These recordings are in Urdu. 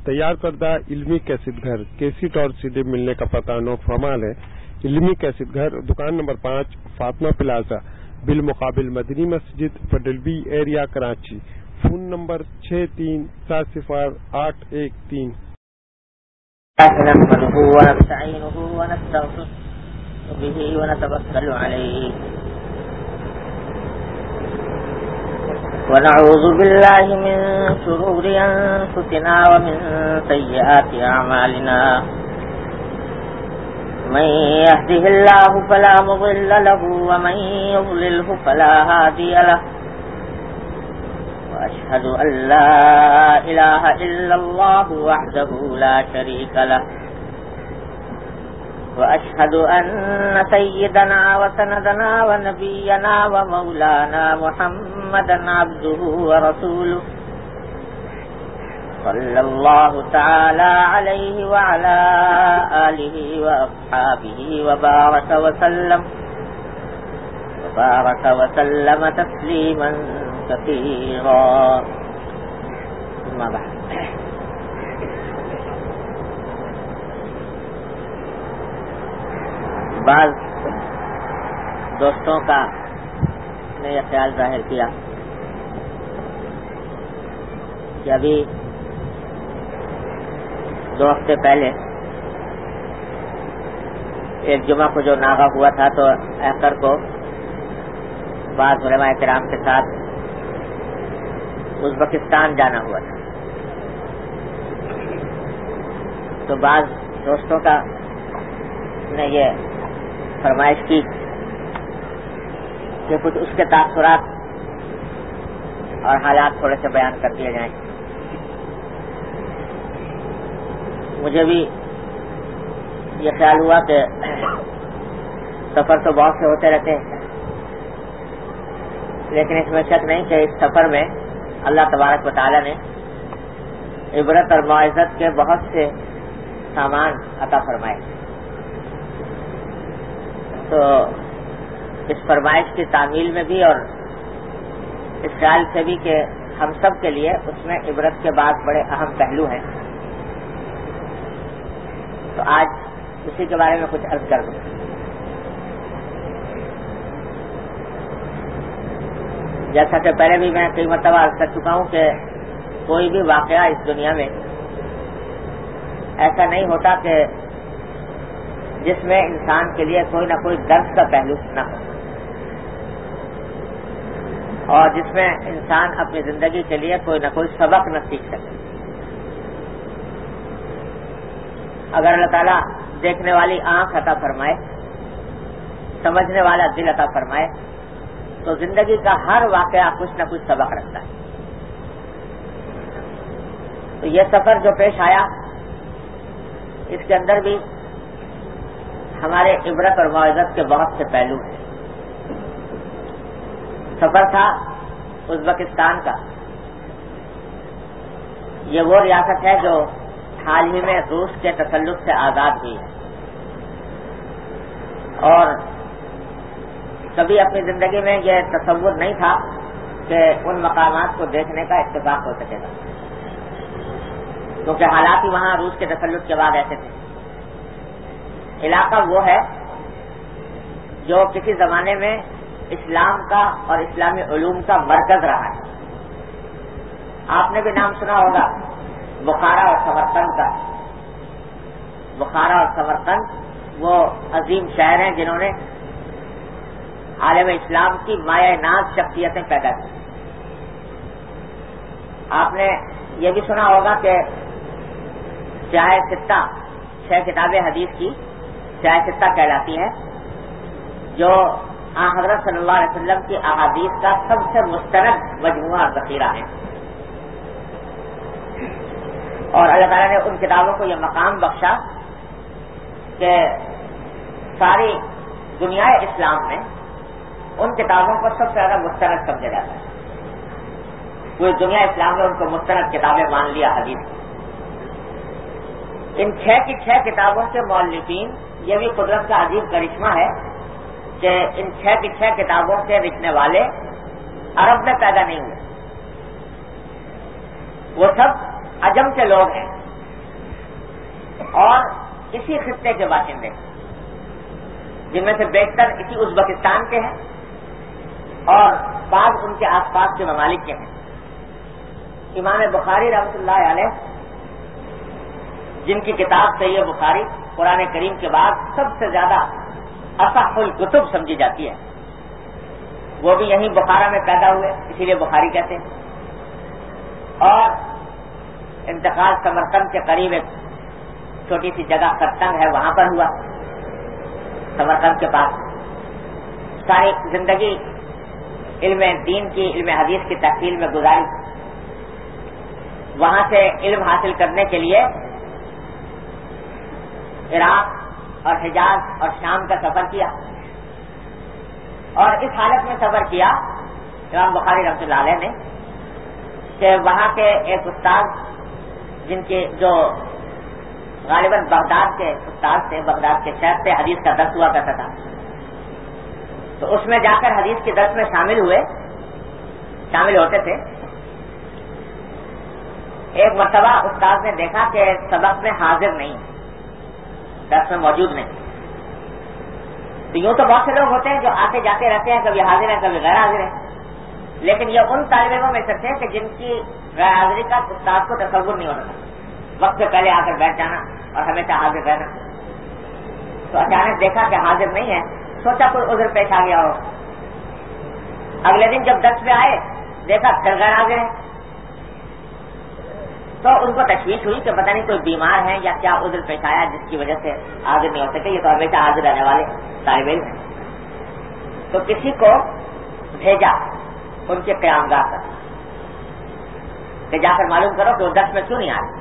تیار کردہ علمی کیسٹ گھر کیسٹ اور CD ملنے کا پتہ نو فرمان ہے۔ علمی کیسٹ گھر، دکان نمبر 5، فاطمہ پلازا، بالمقابل مدنی مسجد، federal B area, Karachi. Phone number 63408113۔ نحمده ونستعينه ونستغفره به ونتوكل عليه ونعوذ بالله من شرور أنفسنا ومن سيئات أعمالنا من يهده الله فلا مضل له ومن يضلله فلا هادي له وأشهد أن لا إله إلا الله وحده لا شريك له وأشهد أن سيدنا وسندنا ونبينا ومولانا محمدا عبده ورسوله صلى الله تعالى عليه وعلى آله وأصحابه وبارك وسلم تسليما كثيرا. أما بعد، بعض دوستوں کا نے یہ خیال ظاہر کیا کہ ابھی 2 ہفتے پہلے ایک جمعہ کو جو ناغہ ہوا تھا تو ایکر کو بعض علماء کرام کے ساتھ ازبکستان جانا ہوا تھا، تو بعض دوستوں کا نے یہ فرمائش کی کہ کچھ اس کے تاثرات اور حالات تھوڑے سے بیان کر دیے جائیں۔ مجھے بھی یہ خیال ہوا کہ سفر تو بہت سے ہوتے رہتے ہیں، لیکن اس میں شک نہیں کہ اس سفر میں اللہ تبارک و تعالی نے عبرت اور معزت کے بہت سے سامان عطا فرمائے۔ تو اس فرمائش کی تعمیل میں بھی اور اس خیال سے بھی کہ ہم سب کے لیے اس میں عبرت کے بعد بڑے اہم پہلو ہیں، تو آج اسی کے بارے میں کچھ عرض کر دوں۔ جیسا کہ پہلے بھی میں کئی مرتبہ عرض کر چکا ہوں کہ کوئی بھی واقعہ اس دنیا میں ایسا نہیں ہوتا کہ جس میں انسان کے لیے کوئی نہ کوئی درس کا پہلو نہ ہو، اور جس میں انسان اپنی زندگی کے لیے کوئی نہ کوئی سبق نہ سیکھ سکے۔ اگر اللہ تعالیٰ دیکھنے والی آنکھ عطا فرمائے، سمجھنے والا دل عطا فرمائے، تو زندگی کا ہر واقعہ کچھ نہ کچھ سبق رکھتا ہے۔ تو یہ سفر جو پیش آیا، اس کے اندر بھی ہمارے عبرت اور معزت کے بہت سے پہلو ہیں۔ سفر تھا ازبکستان کا۔ یہ وہ ریاست ہے جو حال ہی میں روس کے تسلط سے آزاد ہوئی ہے، اور کبھی اپنی زندگی میں یہ تصور نہیں تھا کہ ان مقامات کو دیکھنے کا اتفاق ہو سکے گا، کیونکہ حالات ہی وہاں روس کے تسلط کے بعد ایسے تھے۔ علاقہ وہ ہے جو کسی زمانے میں اسلام کا اور اسلامی علوم کا مرکز رہا ہے۔ آپ نے بھی نام سنا ہوگا بخارا اور سمرقند کا۔ بخارا اور سمرقند وہ عظیم شہر ہیں جنہوں نے عالم اسلام کی مایہ ناز شخصیتیں پیدا کی۔ آپ نے یہ بھی سنا ہوگا کہ سیاہ ستہ 6 کتابیں حدیث کی سیاہ ستہ کہلاتی ہے، جو حضرت صلی اللہ علیہ وسلم کی احادیث کا سب سے مستند مجموعہ اور ذخیرہ ہے، اور اللہ تعالیٰ نے ان کتابوں کو یہ مقام بخشا کہ ساری دنیا اسلام میں ان کتابوں کو سب سے زیادہ مستند سمجھا جاتا ہے۔ پوری دنیا اسلام نے ان کو مستند کتابیں مان لیا حدیث۔ ان 6 کی 6 کتابوں کے مؤلفین، یہ بھی قدرت کا عجیب کرشمہ ہے کہ ان 6 کی 6 کتابوں کے لکھنے والے عرب میں پیدا نہیں ہوئے، وہ سب عجم کے لوگ ہیں اور اسی خطے کے باشندے، جن میں سے بیشتر اسی ازبکستان کے ہیں اور بعض ان کے آس پاس کے ممالک کے ہیں۔ امام بخاری رحمۃ اللہ علیہ، جن کی کتاب صحیح بخاری قرآن کریم کے بعد سب سے زیادہ اصح الکتب سمجھی جاتی ہے، وہ بھی یہیں بخارا میں پیدا ہوئے، اسی لیے بخاری کہتے ہیں، اور انتقال سمرقند کے قریب ایک چھوٹی سی جگہ خرطنگ ہے، وہاں پر ہوا، سمرقند کے پاس۔ ساری زندگی علم دین کی، علم حدیث کی تحصیل میں گزاری۔ وہاں سے علم حاصل کرنے کے لیے عراق اور حجاز اور شام کا سفر کیا، اور اس حالت میں سفر کیا امام بخاری رحمۃ اللہ علیہ نے کہ وہاں کے ایک استاد، جن کے جو غالباً بغداد کے استاد تھے، بغداد کے شہر سے حدیث کا درس ہوا کرتا تھا، تو اس میں جا کر حدیث کے درس میں شامل ہوتے تھے۔ ایک مرتبہ استاد نے دیکھا کہ سبق میں حاضر نہیں، درس میں موجود نہیں۔ تو یوں تو بہت سے لوگ ہوتے ہیں جو آتے جاتے رہتے ہیں، کبھی حاضر ہیں کبھی غیر حاضر ہیں، لیکن یہ ان طالب علموں میں سے تھے کہ جن کی غیر حاضری کا استاد کو تصور نہیں ہوتا تھا، وقت سے پہلے آ کر بیٹھ جانا اور ہمیشہ حاضر رہنا۔ تو اچانک دیکھا کہ حاضر نہیں ہے، سوچا کوئی عذر پیش آ گیا ہو۔ اگلے دن جب درس میں آئے دیکھا پھر غیر حاضر ہیں، تو ان کو تشویش ہوئی کہ پتہ نہیں کوئی بیمار ہے یا کیا عذر پیش آیا جس کی وجہ سے حاضر نہیں ہو سکے، یہ تو ہمیشہ حاضر رہنے والے طالب علم ہیں۔ تو کسی کو بھیجا ان کے قیام گاہ پر کہ جا کر معلوم کرو کہ وہ درس میں کیوں نہیں آئے۔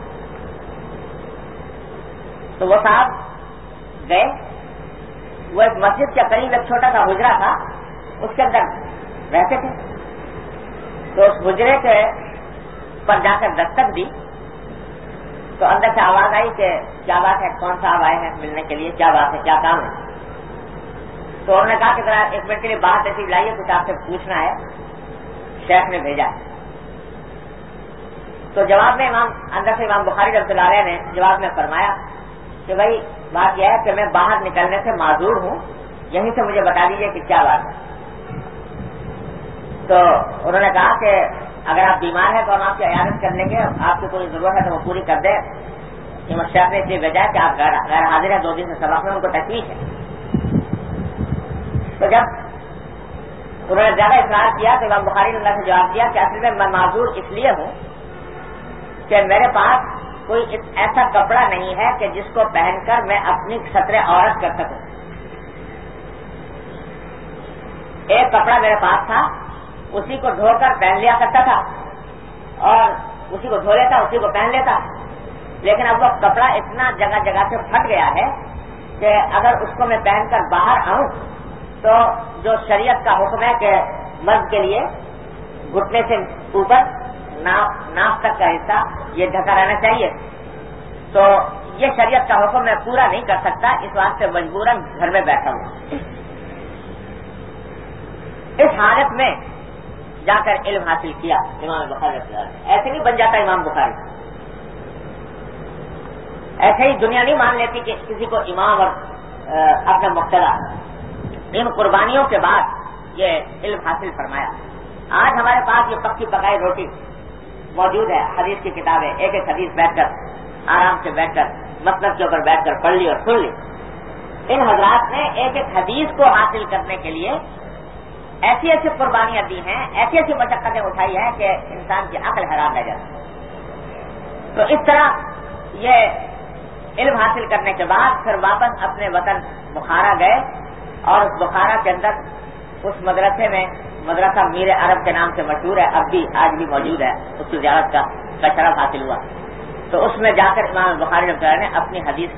تو وہ صاحب گئے، وہ ایک مسجد کے قریب ایک چھوٹا سا حجرہ تھا، اس کے اندر رہتے تھے۔ تو اس حجرے کے پر جا کر دستک دی تو اندر سے آواز آئی کہ کیا بات ہے، کون صاحب آئے ہیں ملنے کے لیے، کیا بات ہے، کیا کام ہے؟ تو انہوں نے کہا کہ ذرا ایک منٹ کے لیے باہر تشریف لائیے، کچھ آپ سے پوچھنا ہے، شیخ نے بھیجا ہے۔ تو جواب میں اندر سے امام بخاری رحمۃ اللہ علیہ نے جواب میں فرمایا کہ بھائی بات یہ ہے کہ میں باہر نکلنے سے معذور ہوں، یہیں سے مجھے بتا دیجیے کہ کیا بات ہے۔ تو انہوں نے کہا کہ اگر آپ بیمار ہیں تو ہم آپ کی عیادت کر لیں گے، آپ کی کوئی ضرورت ہے تو وہ پوری کر دیں۔ امام شیخ نے اس لیے بھیجا کہ آپ غیر حاضر ہیں 2 دن سے سبق میں، ان کو تشویش ہے۔ تو جب انہوں نے زیادہ اصرار کیا تو امام بخاری نے اللہ سے جواب دیا کہ اصل میں معذور اس لیے ہوں کہ میرے پاس کوئی ایسا کپڑا نہیں ہے کہ جس کو پہن کر میں اپنی ستر عورت کر سکوں۔ ایک کپڑا میرے پاس تھا، اسی کو دھو کر پہن لیا کرتا تھا اور اسی کو دھو لیتا، اسی کو پہن لیتا، لیکن اب وہ کپڑا اتنا جگہ جگہ سے پھٹ گیا ہے کہ اگر اس کو میں پہن کر باہر آؤں تو جو شریعت کا حکم ہے کہ مرد کے لیے گھٹنے سے اوپر ناف تک کا حصہ یہ ڈھکا رہنا چاہیے، تو یہ شریعت کا حکم میں پورا نہیں کر سکتا، اس واسطے مجبوراً گھر میں بیٹھا ہوں۔ اس حالت میں جا کر علم حاصل کیا امام بخاری نے۔ ایسے نہیں بن جاتا امام بخاری، ایسے ہی دنیا نہیں مان لیتی کہ کسی کو امام اور اپنا مقتدا۔ ان قربانیوں کے بعد یہ علم حاصل فرمایا۔ آج ہمارے پاس یہ پکی پکائی روٹی موجود ہے، حدیث کی کتابیں، ایک ایک حدیث بیٹھ کر آرام سے بیٹھ کر مسند کے اوپر بیٹھ کر پڑھ لی اور سن لی۔ ان حضرات نے ایک ایک حدیث کو حاصل کرنے کے لیے ایسی ایسی قربانیاں دی ہیں، ایسی ایسی مشقتیں اٹھائی ہیں کہ انسان کی عقل حیران رہ جاتی ہے۔ تو اس طرح یہ علم حاصل کرنے کے بعد پھر واپس اپنے وطن بخارا گئے، اور اس بخارا کے اندر اس مدرسے میں، مدرسہ میر عرب کے نام سے مشہور ہے، اب بھی آج بھی موجود ہے، اس کی زیارت کا شرف حاصل ہوا۔ تو اس میں جا کر امام بخاری رحمۃ اللہ نے اپنی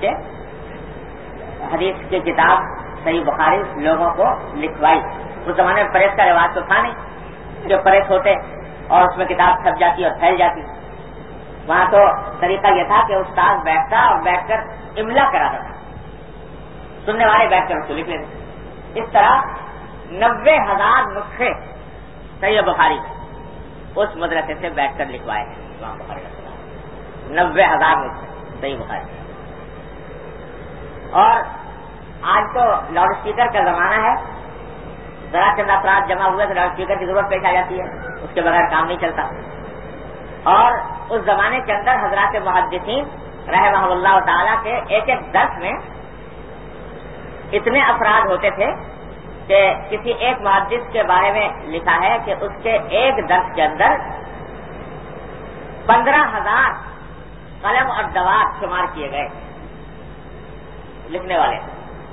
حدیث کی کتاب صحیح بخاری لوگوں کو لکھوائی۔ اس زمانے میں پریس کا رواج تو تھا نہیں، جو پریس ہوتے اور اس میں کتاب چھپ جاتی اور پھیل جاتی۔ وہاں تو طریقہ یہ تھا کہ استاد بیٹھتا اور بیٹھ کر املا کراتا تھا، سننے والے بیٹھ کر اس کو لکھ لیتے۔ اس طرح 90,000 نسخے صحیح بخاری اس مدرسے سے بیٹھ کر لکھوائے ہیں امام بخاری 90,000 نسخے صحیح بخاری۔ اور آج تو لاؤڈ اسپیکر کا زمانہ ہے، ذرا چند افراد جمع ہوئے تو لاؤڈ اسپیکر کی ضرورت پیش آ جاتی ہے، اس کے بغیر کام نہیں چلتا. اور اس زمانے کے اندر حضرات محدثین رحمہ اللہ تعالیٰ کے ایک ایک درس میں اتنے افراد ہوتے تھے کہ کسی ایک محدث کے بارے میں لکھا ہے کہ اس کے ایک درس کے اندر 15,000 قلم اور دوات شمار کیے گئے لکھنے والے.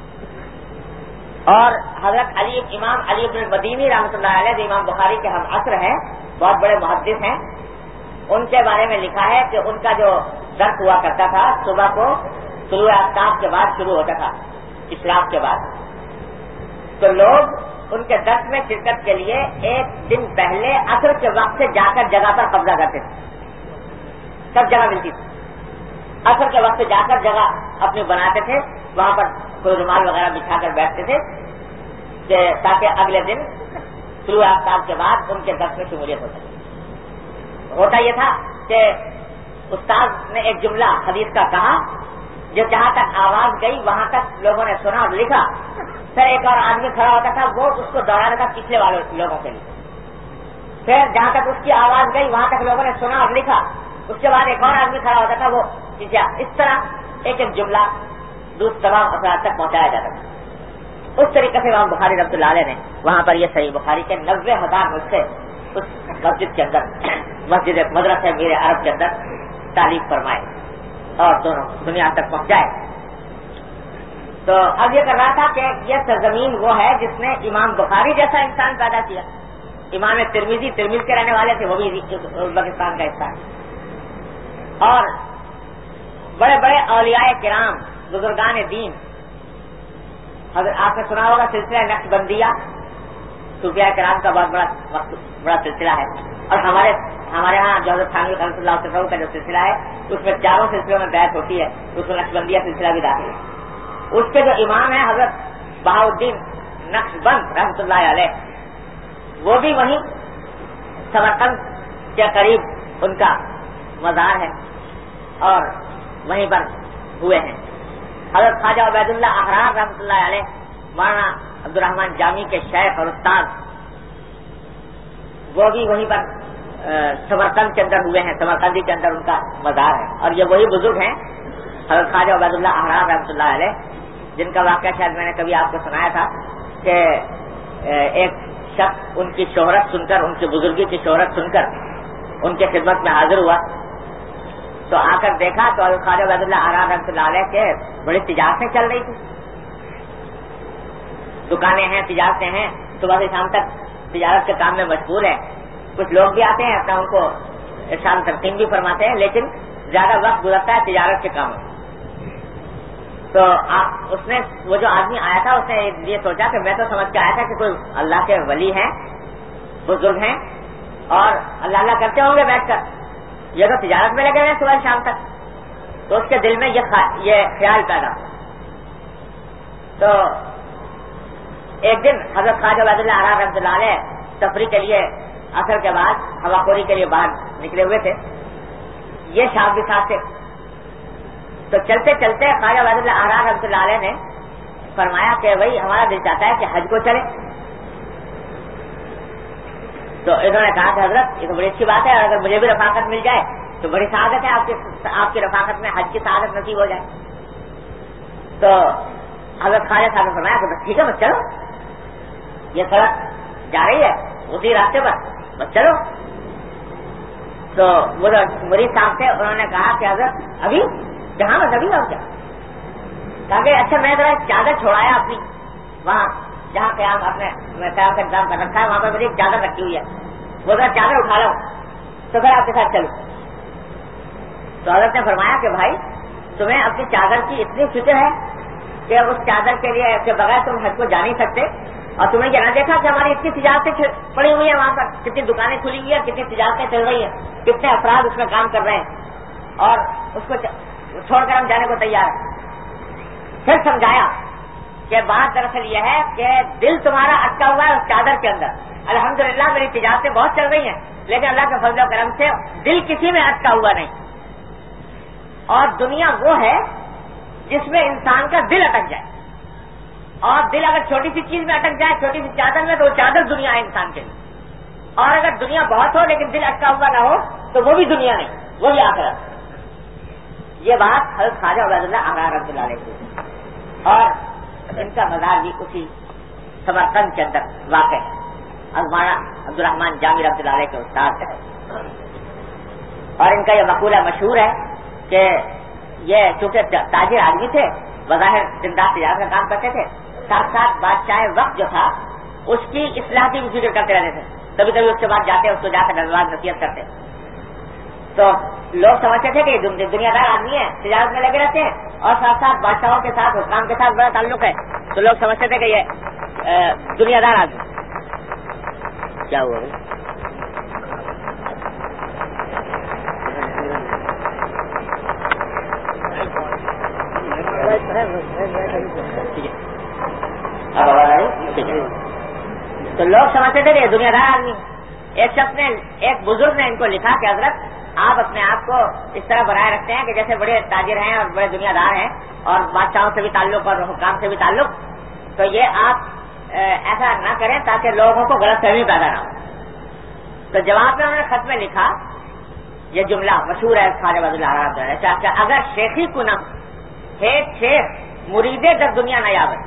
اور حضرت امام علی بن المدینی رحمۃ اللہ علیہ جو امام بخاری کے ہم عصر ہیں، بہت بڑے محدث ہیں، ان کے بارے میں لکھا ہے کہ ان کا جو درس ہوا کرتا تھا صبح کو طلوع آفتاب کے بعد شروع ہوتا تھا، اشراق کے بعد. تو لوگ ان کے درس میں شرکت کے لیے ایک دن پہلے عصر کے وقت سے جا کر جگہ پر قبضہ کرتے تھے. سب جگہ ملتی تھی، عصر کے وقت سے جا کر جگہ اپنی بناتے تھے، وہاں پر کوئی رومال وغیرہ بچھا کر بیٹھتے تھے کہ تاکہ اگلے دن طلوع آفتاب کے بعد ان کے درس میں شمولیت ہو سکے. ہوتا یہ تھا کہ استاد نے ایک جملہ حدیث کا کہا، جو جہاں تک آواز گئی وہاں تک لوگوں نے سنا اور لکھا. پھر ایک اور آدمی کھڑا ہوتا تھا، وہ اس کو دوہرانا تھا پچھلے والے لوگوں کے لیے. پھر جہاں تک اس کی آواز گئی وہاں تک لوگوں نے سنا اور لکھا. اس کے بعد ایک اور آدمی کھڑا ہوتا تھا، وہ اس طرح ایک ایک جملہ تمام افراد تک پہنچایا جاتا تھا. اس طریقے سے امام بخاری رحمۃ اللہ علیہ نے وہاں پر یہ صحیح بخاری کے 90,000 نسخے اس مسجد کے اندر، مسجد مدرسہ میر عرب کے اندر تعلیم فرمائے اور دونوں دنیا تک پہنچائے. تو اب یہ کر رہا تھا کہ یہ سرزمین وہ ہے جس نے امام بخاری جیسا انسان پیدا کیا. امام ترمذی ترمذ کے رہنے والے تھے، وہ بھی ازبکستان کا حصہ ہے. اور بڑے بڑے اولیاء کرام، بزرگان دین، آپ نے سنا ہوگا سلسلہ نقش بندیہ، صوفیاء کرام کا بہت بڑا سلسلہ ہے. اور ہمارے ہاں جو حضرت تھانوی رحمۃ اللہ علیہ کا جو سلسلہ ہے اس میں چاروں سلسلوں میں بیعت ہوتی ہے، اس میں نقش بندیہ سلسلہ بھی داخل ہے. اس کے جو امام ہیں حضرت بہاؤالدین نقش بند رحمۃ اللہ علیہ، وہ بھی وہیں سمرقند کے قریب ان کا مزار ہے اور وہیں پر ہوئے ہیں. حضرت خواجہ عبید اللہ احرار رحمۃ اللہ علیہ، مولانا عبدالرحمان جامی کے شیخ اور استاد، وہ بھی وہیں پر سمرقند کے اندر ہوئے ہیں، سمرقندی کے اندر ان کا مزار ہے. اور یہ وہی بزرگ ہیں حضرت خواجہ عبید اللہ احرار رحمۃ اللہ علیہ، جن کا واقعہ شاید میں نے کبھی آپ کو سنایا تھا کہ ایک شخص ان کی شہرت سن کر، ان کی بزرگی کی شہرت سن کر ان کے خدمت میں حاضر ہوا. تو آ کر دیکھا تو خواجہ عبید اللہ احرار رحمۃ اللہ علیہ کے بڑی تجارتیں چل رہی تھی، دکانیں ہیں، تجارتیں ہیں، صبح سے شام تک تجارت کے کام میں مشغول ہے. کچھ لوگ بھی آتے ہیں اپنا ان کو ارشاد تقسیم بھی فرماتے ہیں، لیکن زیادہ وقت گزرتا ہے تجارت کے کام میں. تو اس نے، وہ جو آدمی آیا تھا، اس نے یہ سوچا کہ میں تو سمجھ کے آیا تھا کہ کوئی اللہ کے ولی ہیں، بزرگ ہیں اور اللہ اللہ کرتے ہوں گے بیٹھ کر، یہ تو تجارت میں لگے ہوئے صبح شام تک. تو اس کے دل میں یہ خیال پیدا. تو ایک دن حضرت خواجہ عبید اللہ احرار رحمۃ اللہ علیہ تفریح کے لیے عصر کے بعد ہوا خوری کے لیے باہر نکلے ہوئے تھے. یہ شام بھی ساتھ تھے. تو چلتے چلتے خواجہ عبید اللہ احرار رحمۃ اللہ علیہ نے فرمایا کہ بھائی ہمارا دل چاہتا ہے کہ حج کو چلے. تو انہوں نے کہا کہ حضرت یہ تو بڑی اچھی بات ہے، اور اگر مجھے بھی رفاقت مل جائے تو بڑی سعادت ہے، آپ کی رفاقت میں حج کی سعادت نصیب ہو جائے. تو حضرت خواجہ صاحب نے فرمایا کہ بس ٹھیک ہے، بس چلو، یہ سڑک جا رہی ہے اسی راستے پر، بس چلو. تو وہ مرید صاحب تھے، انہوں نے کہا کہ حضرت ابھی جہاں بس ابھی اور کیا. کہا کہ اچھا میں ذرا چادر چھوڑایا اپنی، وہاں جہاں قیام اپنے قیام کا انتظام کر رکھا ہے وہاں پہ میری ایک چادر رکھی ہوئی ہے، وہ ذرا چادر اٹھا لو تو پھر آپ کے ساتھ چلو. تو حضرت نے فرمایا کہ بھائی تمہیں اپنی چادر کی اتنی فکر ہے کہ اس چادر کے لیے کے بغیر تم حج کو جا نہیں سکتے، اور تمہیں یہ نہ دیکھا کہ ہماری اتنی تجارتیں پڑی ہوئی ہیں وہاں پر، کتنی دکانیں کھلی ہوئی ہیں، کتنی تجارتیں چل رہی ہیں، کتنے افراد اس میں کام کر رہے ہیں، اور اس کو چھوڑ کر ہم جانے کو تیار ہیں. پھر سمجھایا کہ بات دراصل یہ ہے کہ دل تمہارا اٹکا ہوا ہے اس چادر کے اندر. الحمدللہ میری تجارتیں بہت چل رہی ہیں، لیکن اللہ کے فضل و کرم سے دل کسی میں اٹکا ہوا نہیں. اور دنیا وہ ہے جس میں انسان کا دل اٹک جائے. اور دل اگر چھوٹی سی چیز میں اٹک جائے, چھوٹی سی چادر میں, تو وہ چادر دنیا ہے انسان کے لیے. اور اگر دنیا بہت ہو لیکن دل اٹکا ہوا نہ ہو تو وہ بھی دنیا نہیں, وہ بھی آخرت. یہ بات حضرت خواجہ عبید اللہ احرار رحمۃ اللہ علیہ کی, اور ان کا مزار بھی اسی سمرقند کے اندر واقع ہے. مولانا عبد الرحمان جامی رحمۃ اللہ علیہ کے استاد ہے. اور ان کا یہ مقولہ مشہور ہے کہ یہ چونکہ تاجر آدمی تھے, بظاہر زندہ تجارت کا کام کرتے تھے, ساتھ ساتھ بادشاہ وقت جو تھا اس کی اصلاح کی بھی فکر کرتے رہتے تھے. کبھی کبھی اس کے بعد جاتے, اس کو جا کر نظرباز نصیحت کرتے. تو لوگ سمجھتے تھے کہ یہ دنیا دار آدمی ہے, تجارت میں لگے رہتے ہیں, اور ساتھ ساتھ بادشاہوں کے ساتھ, حکام کے ساتھ بڑا تعلق ہے. تو لوگ سمجھتے تھے کہ یہ دنیا دار آدمی. کیا ہوا تو لوگ سمجھتے تھے کہ دنیا دار آدمی. ایک شخص نے, ایک بزرگ نے ان کو لکھا کہ حضرت آپ اپنے آپ کو اس طرح بنائے رکھتے ہیں کہ جیسے بڑے تاجر ہیں اور بڑے دنیا دار ہیں اور بادشاہوں سے بھی تعلق اور حکام سے بھی تعلق, تو یہ آپ ایسا نہ کریں تاکہ لوگوں کو غلط فہمی پیدا نہ ہو. تو جواب میں انہوں نے خط میں لکھا, یہ جملہ مشہور ہے خواجہ عبید اللہ احرار, کہ اگر شیخی کنم ہے شیخ مرید در دنیا نیابت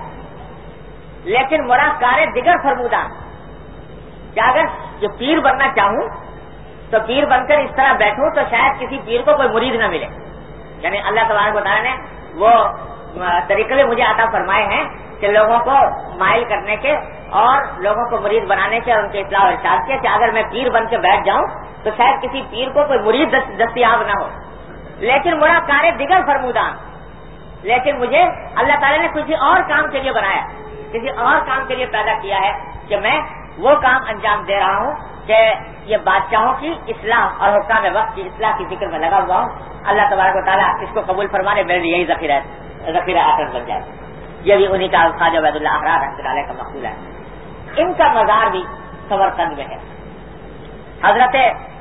لیکن مرا کار دیگر فرمودان, کیا اگر جو پیر بننا چاہوں تو پیر بن کر اس طرح بیٹھوں تو شاید کسی پیر کو کوئی مرید نہ ملے. یعنی اللہ تبارک و تعالیٰ نے وہ طریقے بھی مجھے عطا فرمائے ہیں کہ لوگوں کو مائل کرنے کے اور لوگوں کو مرید بنانے کے اور ان کے اصلاح و ارشاد کے, کہ اگر میں پیر بن کے بیٹھ جاؤں تو شاید کسی پیر کو کوئی مرید دستیاب نہ ہو. لیکن مرا کار دیگر فرمودان, لیکن مجھے اللہ تعالیٰ نے کسی اور کام کے لیے بنایا, کسی اور کام کے لیے پیدا کیا ہے کہ میں وہ کام انجام دے رہا ہوں کہ یہ بادشاہوں کی اصلاح اور حکام وقت کی اصلاح کی فکر میں لگا ہوا ہوں. اللہ تبارک و تعالیٰ اس کو قبول فرمانے, میرے لیے یہی ذخیرہ آخرت بن جائے. یہ بھی انہی کا خواجہ عبید اللہ احرار رحمۃ اللہ علیہ کا مقولہ ہے. ان کا مزار بھی سمرقند میں ہے. حضرت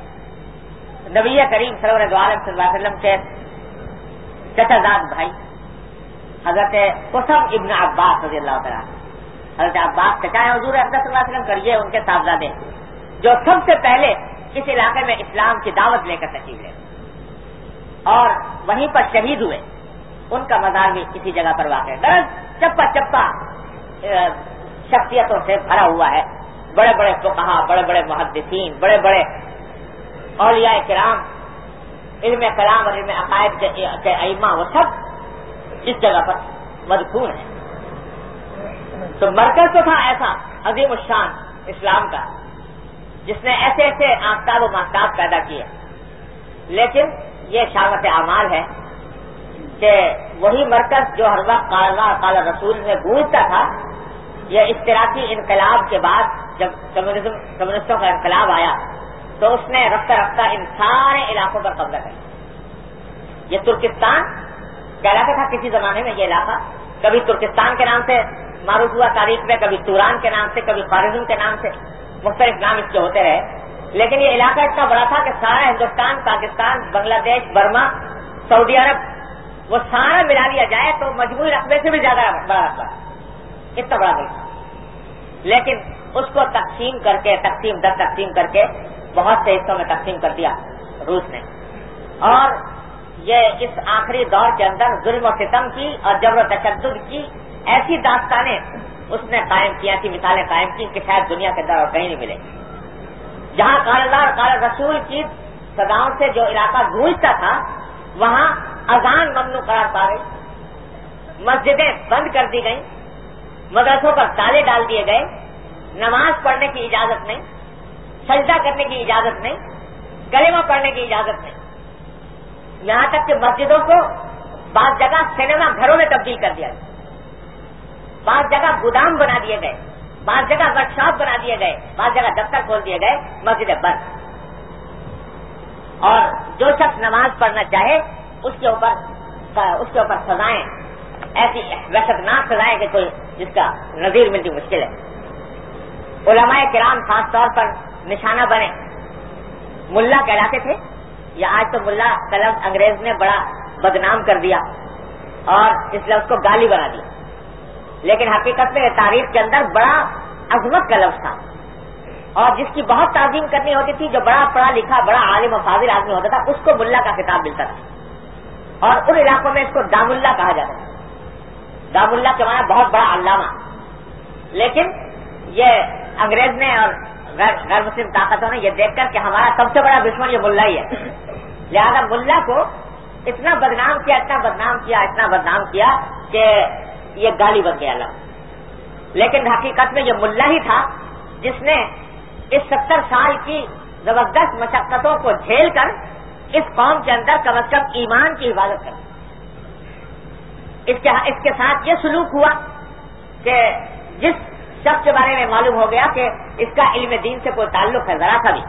نبی کریم صلی اللہ علیہ وسلم کے چچا زاد بھائی حضرت قسم ابن عباس رضی اللہ تعالیٰ, حضرت عباس چچا ہے حضور اقدس صلی اللہ علیہ وسلم, کریے ان کے صاحبزادے جو سب سے پہلے اس علاقے میں اسلام کی دعوت لے کر تشریف لے اور وہیں پر شہید ہوئے. ان کا مزار بھی کسی جگہ پر واقع ہے. درد چپا چپا شخصیتوں سے بھرا ہوا ہے. بڑے بڑے فقہا, بڑے بڑے محدثین, بڑے بڑے اولیاء کرام, علم کلام اور علم عقائد کے ائمہ, وہ سب اس جگہ پر مدفون ہیں. تو مرکز تو تھا ایسا عظیم الشان اسلام کا جس نے ایسے ایسے آفتاب و ماہتاب پیدا کیے, لیکن یہ شامت اعمال ہے کہ وہی مرکز جو ہر وقت قال اللہ قال رسول میں گونجتا تھا, یہ اشتراکی انقلاب کے بعد جب کمیونسٹوں کا انقلاب آیا تو اس نے رفتہ رفتہ ان سارے علاقوں پر قبضہ کر لیا. یہ ترکستان کہلاتا تھا کسی زمانے میں. یہ علاقہ کبھی ترکستان کے نام سے معروف ہوا تاریخ میں, کبھی توران کے نام سے, کبھی خوارزم کے نام سے, مختلف نام اس کے ہوتے رہے. لیکن یہ علاقہ اتنا بڑا تھا کہ سارا ہندوستان, پاکستان, بنگلہ دیش, برما, سعودی عرب, وہ سارا ملا لیا جائے تو مجموعی رقبے سے بھی زیادہ بڑا رقبہ, اتنا بڑا ملک. لیکن اس کو تقسیم کر کے, تقسیم کر کے بہت سے حصوں میں تقسیم کر دیا روس نے. اور یہ اس آخری دور کے اندر ظلم و ستم کی اور جبر و تشدد کی ایسی داستانیں اس نے قائم کی, ایسی مثالیں قائم کی کہ شاید دنیا کے اندر اور کہیں نہیں ملے. جہاں قال اللہ اور قال رسول کی صداؤں سے جو علاقہ گونجتا تھا وہاں اذان ممنوع قرار پا گئی, مسجدیں بند کر دی گئیں, مدرسوں پر تالے ڈال دیے گئے, نماز پڑھنے کی اجازت نہیں, سجدہ کرنے کی اجازت نہیں, کلمہ پڑھنے کی اجازت نہیں. یہاں تک کہ مسجدوں کو بعض جگہ سینما گھروں میں تبدیل کر دیا گیا, بعض جگہ گودام بنا دیے گئے, بعض جگہ ورک شاپ بنا دیے گئے, بعض جگہ دفتر کھول دیے گئے, مسجدیں بند. اور جو شخص نماز پڑھنا چاہے اس کے اوپر سزائیں, ایسی وحشتناک سزائیں کہ کوئی جس کا نظیر ملتی مشکل ہے. علماء کرام خاص طور پر نشانہ بنے. ملا کہلاتے تھے, یا آج تو ملا کا لفظ انگریز نے بڑا بدنام کر دیا. اور اس لفظ کو گالی بنا دیا. لیکن حقیقت میں یہ تاریخ کے اندر بڑا عظمت کا لفظ تھا اور جس کی بہت تعظیم کرنی ہوتی تھی, جو بڑا پڑھا لکھا بڑا عالم و فاضل آدمی ہوتا تھا, اس کو ملا کا خطاب ملتا تھا اور ان علاقوں میں اس کو دام اللہ کہا جاتا تھا. دام اللہ کے معنی بہت بڑا علامہ. لیکن یہ انگریز نے اور غیر مسلم طاقتوں نے یہ دیکھ کر کہ ہمارا سب سے بڑا دشمن یہ ملا ہی ہے, لہذا ملا کو اتنا بدنام کیا, اتنا بدنام کیا, اتنا بدنام کیا کہ یہ گالی بن گیا لفظ. لیکن حقیقت میں یہ ملا ہی تھا جس نے اس 70 سال کی زبردست مشقتوں کو جھیل کر اس قوم کے اندر کم از کم ایمان کی حفاظت کر. اس کے ساتھ یہ سلوک ہوا کہ جس شخص کے بارے میں معلوم ہو گیا کہ اس کا علم دین سے کوئی تعلق ہے ذرا سا بھی,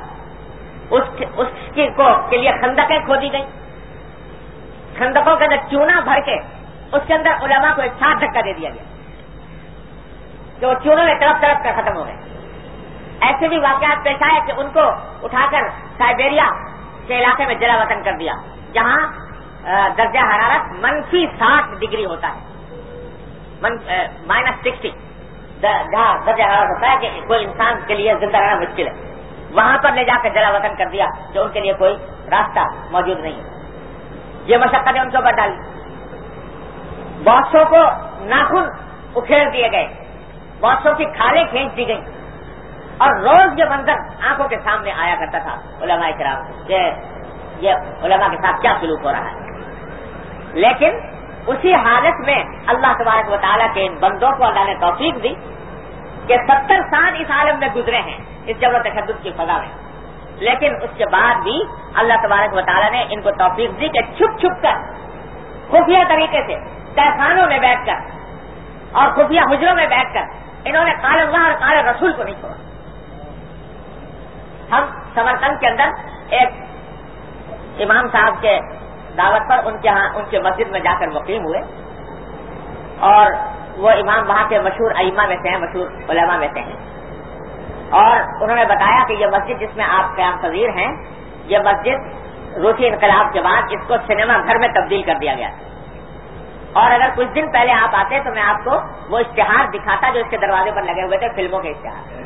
اس کے لیے خندقیں کھودی گئی. خندقوں کے اندر چونا بھر کے اس کے اندر علماء کو ایک ساتھ دھکا دے دیا گیا کہ وہ چونوں میں تڑپ تڑپ کر ختم ہو گئے. ایسے بھی واقعات پیش آئے کہ ان کو اٹھا کر سائبیریا کے علاقے میں جلا وطن کر دیا, جہاں درجہ حرارت -60 ڈگری ہوتا ہے, -60 جہاں درجہ حرارت ہوتا ہے کہ کوئی انسان کے لیے زندہ رہنا مشکل ہے, وہاں پر لے جا کر جلا وطن کر دیا کہ ان کے لیے کوئی راستہ موجود نہیں ہے. یہ مشقتیں ان کے اوپر ڈالی. بہت سو کو ناخن اکھیڑ دیے گئے, بہت سو کی کھالیں کھینچ دی گئی اور روز یہ منظر آنکھوں کے سامنے آیا کرتا تھا علماء کرام کہ یہ علماء کے ساتھ کیا سلوک ہو رہا ہے. لیکن اسی حالت میں اللہ تبارک و تعالیٰ کے ان بندوں کو اللہ نے توفیق دی کہ 70 سال اس عالم میں گزرے ہیں اس جبر و تشدد کی فضا میں, لیکن اس کے بعد بھی اللہ تبارک و تعالیٰ نے ان کو توفیق دی کہ چھپ چھپ کر خفیہ طریقے سے تہخانوں میں بیٹھ کر اور خفیہ حجروں میں بیٹھ کر انہوں نے قال اللہ اور قال رسول کو نہیں چھوڑا. ہم سمرقند کے اندر ایک امام صاحب کے دعوت پر ان کے مسجد میں جا کر مقیم ہوئے اور وہ امام وہاں کے مشہور ائمہ میں سے ہیں, مشہور علماء میں سے ہیں, اور انہوں نے بتایا کہ یہ مسجد جس میں آپ قیام پذیر ہیں, یہ مسجد روسی انقلاب کے بعد اس کو سنیما گھر میں تبدیل کر دیا گیا, اور اگر کچھ دن پہلے آپ آتے تو میں آپ کو وہ اشتہار دکھاتا جو اس کے دروازے پر لگے ہوئے تھے, فلموں کے اشتہار,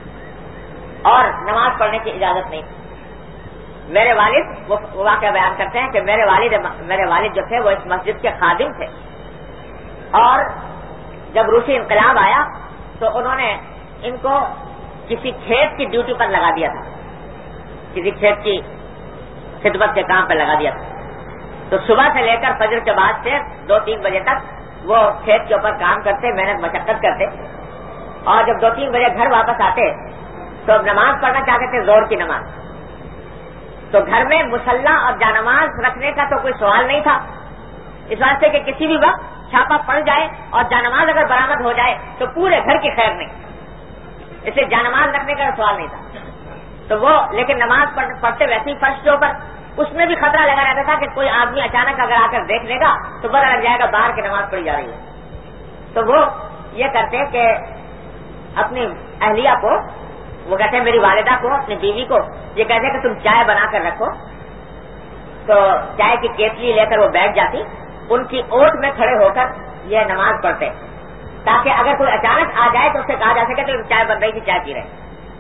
اور نماز پڑھنے کی اجازت نہیں. میرے والد وہ واقعہ بیان کرتے ہیں کہ میرے والد جو تھے وہ اس مسجد کے خادم تھے, اور جب روسی انقلاب آیا تو انہوں نے ان کو کسی کھیت کی ڈیوٹی پر لگا دیا تھا, کسی کھیت کی خدمت کے کام پر لگا دیا تھا. تو صبح سے لے کر فجر کے بعد سے 2-3 بجے تک وہ کھیت کے اوپر کام کرتے, محنت مشقت کرتے, اور جب 2-3 بجے گھر واپس آتے تو نماز پڑھنا چاہتے تھے, زور کی نماز. تو گھر میں مصلی اور جانماز رکھنے کا تو کوئی سوال نہیں تھا, اس واسطے کہ کسی بھی وقت چھاپا پڑ جائے اور جانماز اگر برآمد ہو جائے تو پورے گھر کی خیر نہیں, اس لیے جانماز رکھنے کا سوال نہیں تھا. تو وہ لیکن نماز پڑھتے ویسے ہی فرش کے اوپر, اس میں بھی خطرہ لگا رہتا تھا کہ کوئی آدمی اچانک اگر آ کر دیکھ لے گا تو پتہ لگ جائے گا باہر کی نماز پڑھی جا رہی ہے. تو وہ یہ کرتے کہ اپنی اہلیہ کو, وہ کہتے ہیں میری والدہ کو, اپنی بیوی کو یہ کہتے ہیں کہ تم چائے بنا کر رکھو, تو چائے کی کیتلی لے کر وہ بیٹھ جاتی, ان کی اوٹ میں کھڑے ہو کر یہ نماز پڑھتے تاکہ اگر کوئی اچانک آ جائے تو اسے کہا جا سکے تو چائے بن رہی تھی, چائے پی رہے.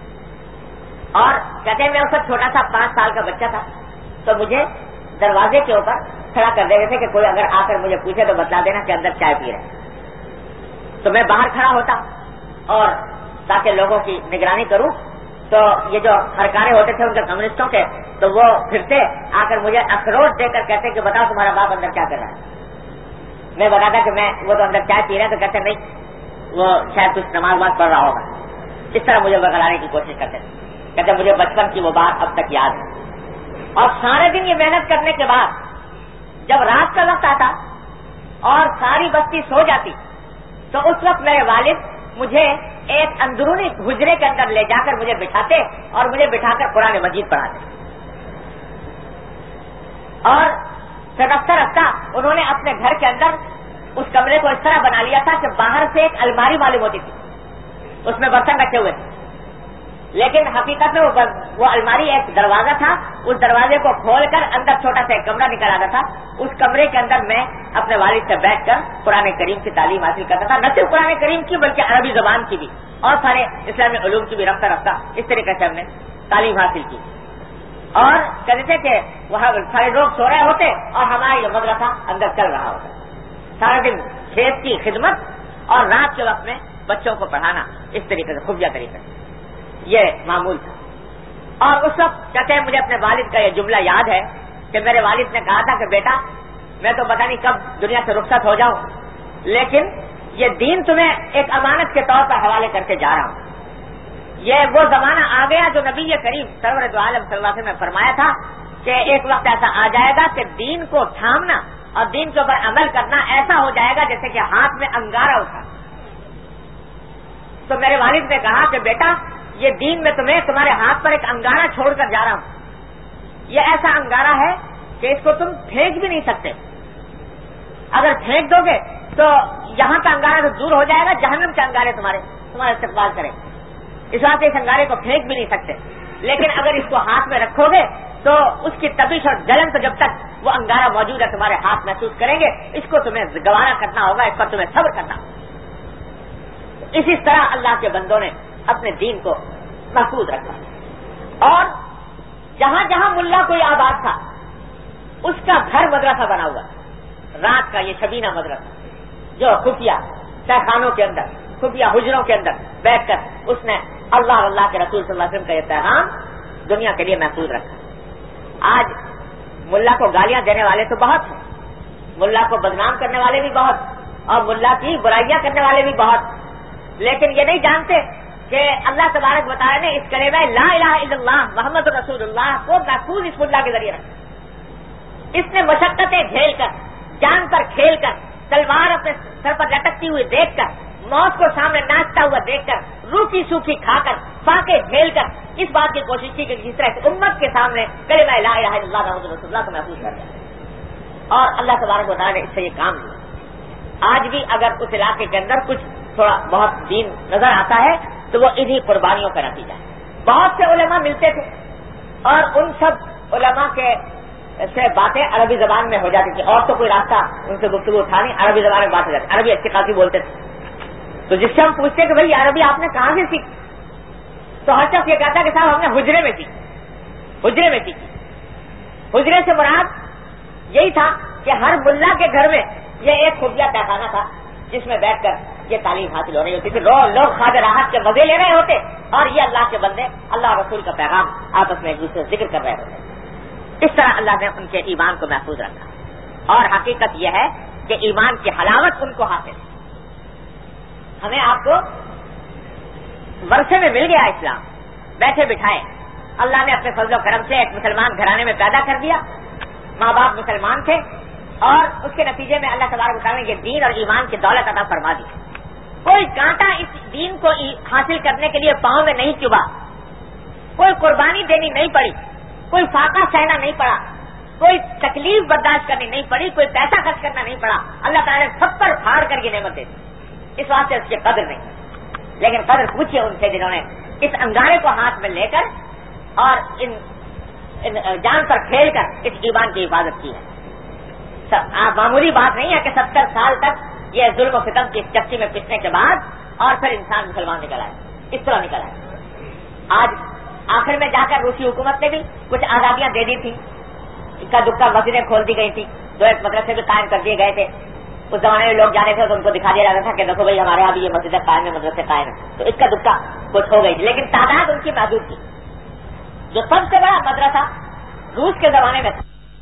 اور کہتے ہیں میں اس وقت چھوٹا سا 5 سال کا بچہ تھا, تو مجھے دروازے کے اوپر کھڑا کر دیتے تھے کہ کوئی اگر آ کر مجھے پوچھے تو بتلا دینا کہ اندر چائے پی رہے. تو میں باہر کھڑا ہوتا اور تاکہ لوگوں کی نگرانی کروں. تو یہ جو ہرکارے ہوتے تھے ان کے کمیونسٹوں کے, تو وہ پھر سے آ کر مجھے اخروٹ دے کر کہتے کہ بتاؤ تمہارا باپ اندر کیا کر رہا ہے. میں بتاتا کہ میں وہ تو اندر چائے پی رہے ہیں, تو کہتے نہیں وہ شاید کچھ نماز پڑھ رہا ہوگا. اس طرح مجھے بغلانے کی کوشش کرتے تھے. کہتے مجھے بچپن کی وہ بات اب تک یاد ہے. اور سارے دن یہ محنت کرنے کے بعد جب رات کا وقت آتا اور ساری بستی سو جاتی تو اس وقت میرے والد مجھے ایک اندرونی حجرے کے اندر لے جا کر مجھے بٹھاتے اور مجھے بٹھا کر قرآن مجید پڑھاتے. اور پھر رفتہ رفتہ انہوں نے اپنے گھر کے اندر اس کمرے کو اس طرح بنا لیا تھا کہ باہر سے ایک الماری معلوم ہوتی تھی, اس میں برتن رکھے ہوئے تھے, لیکن حقیقت میں وہ الماری ایک دروازہ تھا اس دروازے کو کھول کر اندر چھوٹا سا ایک کمرہ نکل آتا تھا. اس کمرے کے اندر میں اپنے والد سے بیٹھ کر قرآن کریم کی تعلیم حاصل کرتا تھا. نہ صرف قرآن کریم کی بلکہ عربی زبان کی بھی اور سارے اسلامی علوم کی بھی رفتہ رفتہ اس طریقے سے ہم نے تعلیم حاصل کی. اور کہتے تھے کہ وہاں سارے لوگ سو رہے ہوتے اور ہمارا یہ مدرسہ اندر چل رہا ہوتا. سارا دن کھیت کی خدمت اور رات کے وقت میں بچوں کو پڑھانا اس طریقے سے خفیہ طریقے سے یہ معمول تھا. اور اس وقت کہتے ہیں مجھے اپنے والد کا یہ جملہ یاد ہے کہ میرے والد نے کہا تھا کہ بیٹا میں تو پتہ نہیں کب دنیا سے رخصت ہو جاؤں لیکن یہ دین تمہیں ایک امانت کے طور پر حوالے کر کے جا رہا ہوں. یہ وہ زمانہ آ گیا جو نبی کریم سرور دو عالم صلی اللہ علیہ وسلم نے فرمایا تھا کہ ایک وقت ایسا آ جائے گا کہ دین کو تھامنا اور دین کے اوپر عمل کرنا ایسا ہو جائے گا جیسے کہ ہاتھ میں انگارہ اٹھا. تو میرے والد نے کہا کہ بیٹا یہ دین میں تمہیں تمہارے ہاتھ پر ایک انگارہ چھوڑ کر جا رہا ہوں. یہ ایسا انگارہ ہے کہ اس کو تم پھینک بھی نہیں سکتے. اگر پھینک دو گے تو یہاں کا انگارہ تو دور ہو جائے گا, جہنم کے انگارے تمہارا استقبال کریں. اس واسطے اس انگارے کو پھینک بھی نہیں سکتے. لیکن اگر اس کو ہاتھ میں رکھو گے تو اس کی تپش اور جلن تو جب تک وہ انگارہ موجود ہے تمہارے ہاتھ محسوس کریں گے. اس کو تمہیں گوارا کرنا ہوگا, اس پر تمہیں صبر کرنا ہوگا. اسی طرح اللہ کے بندوں نے اپنے دین کو محفوظ رکھا. اور جہاں جہاں ملا کوئی آباد تھا اس کا گھر مدرسہ بنا ہوا. رات کا یہ شبینہ مدرسہ جو خفیہ تہخانوں کے اندر خفیہ حجروں کے اندر بیٹھ کر اس نے اللہ کے رسول صلی اللہ علیہ وسلم کا یہ پیغام دنیا کے لیے محفوظ رکھا. آج ملا کو گالیاں دینے والے تو بہت ہیں, ملا کو بدنام کرنے والے بھی بہت اور ملا کی برائیاں کرنے والے بھی بہت, لیکن یہ نہیں جانتے کہ اللہ تبارک و تعالیٰ نے اس کلمہ لا الہ الا اللہ محمد رسول اللہ کو محفوظ اس ملا کے ذریعے رکھا. اس نے مشقتیں جھیل کر, جان پر کھیل کر, تلوار اپنے سر پر لٹکتی ہوئی دیکھ کر, موت کو سامنے ناچتا ہوا دیکھ کر, روکھی سوکھی کھا کر, فاقے جھیل کر اس بات کی کوشش کی کہ جس طرح امت کے سامنے کلمہ لا الہ الا اللہ محمد رسول اللہ کو محفوظ کر دیا. اور اللہ تبارک و تعالیٰ نے اس سے یہ کام کیا. آج بھی اگر اس علاقے کے اندر کچھ تھوڑا بہت دین نظر آتا ہے تو وہ انہی قربانیوں کا نتیجہ ہے. بہت سے علماء ملتے تھے اور ان سب علماء کے سے باتیں عربی زبان میں ہو جاتی تھی, اور تو کوئی راستہ ان سے گفتگو تھا نہیں, عربی زبان میں بات ہو جاتی. عربی اچھی خاصی بولتے تھے. تو جس سے ہم پوچھتے کہ بھائی عربی آپ نے کہاں سے سیکھی, تو ہر شخص یہ کہتا کہ صاحب ہم نے حجرے میں سیکھی. حجرے میں سیکھی. حجرے سے مراد یہی تھا کہ ہر ملا کے گھر میں یہ ایک خفیہ تہخانہ تھا جس میں بیٹھ کر یہ تعلیم حاصل ہو رہی ہوتی تھی. لوگ خواج راحت کے مزے لے رہے ہوتے اور یہ اللہ کے بندے اللہ رسول کا پیغام آپس میں ایک دوسرے سے ذکر کر رہے ہوتے. اس طرح اللہ نے ان کے ایمان کو محفوظ رکھا. اور حقیقت یہ ہے کہ ایمان کی حلاوت ان کو حاصل ہے. ہمیں آپ کو ورثے میں مل گیا اسلام, بیٹھے بٹھائے اللہ نے اپنے فضل و کرم سے ایک مسلمان گھرانے میں پیدا کر دیا. ماں باپ مسلمان تھے اور اس کے نتیجے میں اللہ تبارک و تعالیٰ نے یہ دین اور ایمان کی دولت عطا فرما دی. کوئی کانٹا اس دین کو حاصل کرنے کے لیے پاؤں میں نہیں چبھا, کوئی قربانی دینی نہیں پڑی, کوئی فاقہ سہنا نہیں پڑا, کوئی تکلیف برداشت کرنی نہیں پڑی, کوئی پیسہ خرچ کرنا نہیں پڑا. اللہ تعالیٰ نے سب پر پھاڑ کر کے نعمت دے دی. اس واسطے اس کی قدر نہیں. لیکن قدر پوچھیے ان سے جنہوں نے اس انگارے کو ہاتھ میں لے کر اور ان جان پر کھیل کر اس ایمان کی حفاظت کی ہے. معمولی بات نہیں ہے کہ 70 سال تک یہ ظلم و ستم کی چکی میں پسنے کے بعد اور پھر انسان مسلمان نکل آئے, اس طرح نکل آئے. آج آخر میں جا کر روسی حکومت نے بھی کچھ آزادیاں دے دی تھی, اکا دکا مسجدیں کھول دی گئی تھی, 2 مدرسے بھی قائم کر دیے گئے تھے. اس زمانے میں لوگ جانے تھے تو ان کو دکھا دیا جاتا تھا کہ دیکھو بھائی ہمارے یہاں بھی یہ مسجدیں قائم ہے, مدرسے قائم ہے. تو اس کا دکا کچھ ہو گئی تھی, لیکن تعداد ان کی محدود تھی. جو سب سے بڑا مدرسہ روس کے زمانے میں تھا,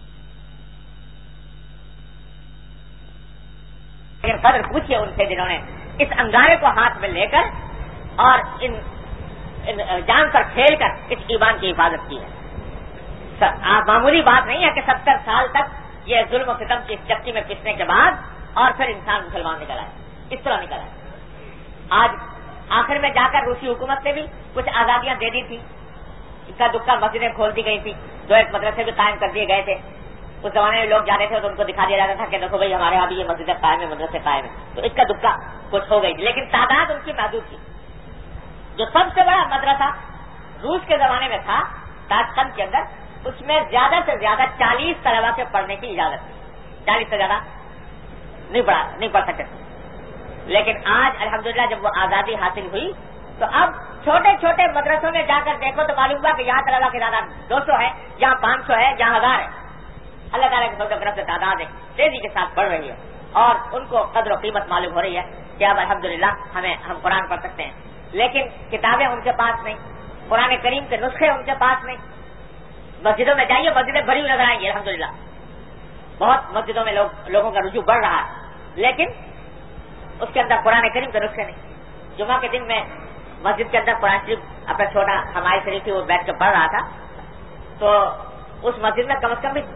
لیکن قدر پوچھیے ان سے جنہوں نے اس انگارے کو ہاتھ میں لے کر اور ان جان پر کھیل کر اس ایمان کی حفاظت کی ہے. معمولی بات نہیں ہے کہ 70 سال تک یہ ظلم و ستم کی چکی میں پسنے کے بعد اور پھر انسان مسلمان نکل آئے, اس طرح نکل آئے. آج آخر میں جا کر روسی حکومت نے بھی کچھ آزادیاں دے دی تھی, اکا دکا مسجدیں کھول دی گئی تھی, 2 مدرسے بھی قائم کر دیے گئے تھے. اس زمانے میں لوگ جانے تھے تو ان کو دکھا دیا جاتا تھا کہ دیکھو بھائی ہمارے یہاں بھی یہ مسجدیں قائم ہے, مدرسے قائم ہے. تو اس کا دکا کچھ ہو گئی تھی, لیکن تعداد ان کی محدود تھی. جو سب سے بڑا مدرسہ روس کے زمانے میں تھا تاشقند کے اندر, اس میں زیادہ سے زیادہ 40 طلبا کے پڑھنے کی اجازت تھی، 40 سے زیادہ نہیں پڑھ سکتے. لیکن آج الحمدللہ جب وہ آزادی حاصل ہوئی تو اب چھوٹے چھوٹے مدرسوں میں جا کر دیکھو تو معلوم ہوا کہ یہاں طلبا کی تعداد 200 ہے، یہاں 500 ہے، یہاں 1000 ہے. اللہ تعالیٰ کی طرف سے تعداد ہے تیزی کے ساتھ بڑھ رہی ہے اور ان کو قدر و قیمت معلوم ہو رہی ہے کہ اب الحمدللہ ہم قرآن پڑھ سکتے ہیں. لیکن کتابیں ان کے پاس نہیں، قرآن کریم کے نسخے ان کے پاس نہیں. مسجدوں میں جائیے، مسجدیں بھری ہوئی نظر آئیں گی الحمدللہ، بہت مسجدوں میں لوگوں کا رجوع بڑھ رہا ہے، لیکن اس کے اندر قرآن کریم کے نسخے نہیں. جمعہ کے دن میں مسجد کے اندر قرآن شریف اپنا چھوٹا ہماری شریف تھی وہ بیٹھ کے پڑھ رہا تھا، تو اس مسجد میں کم از کم بھی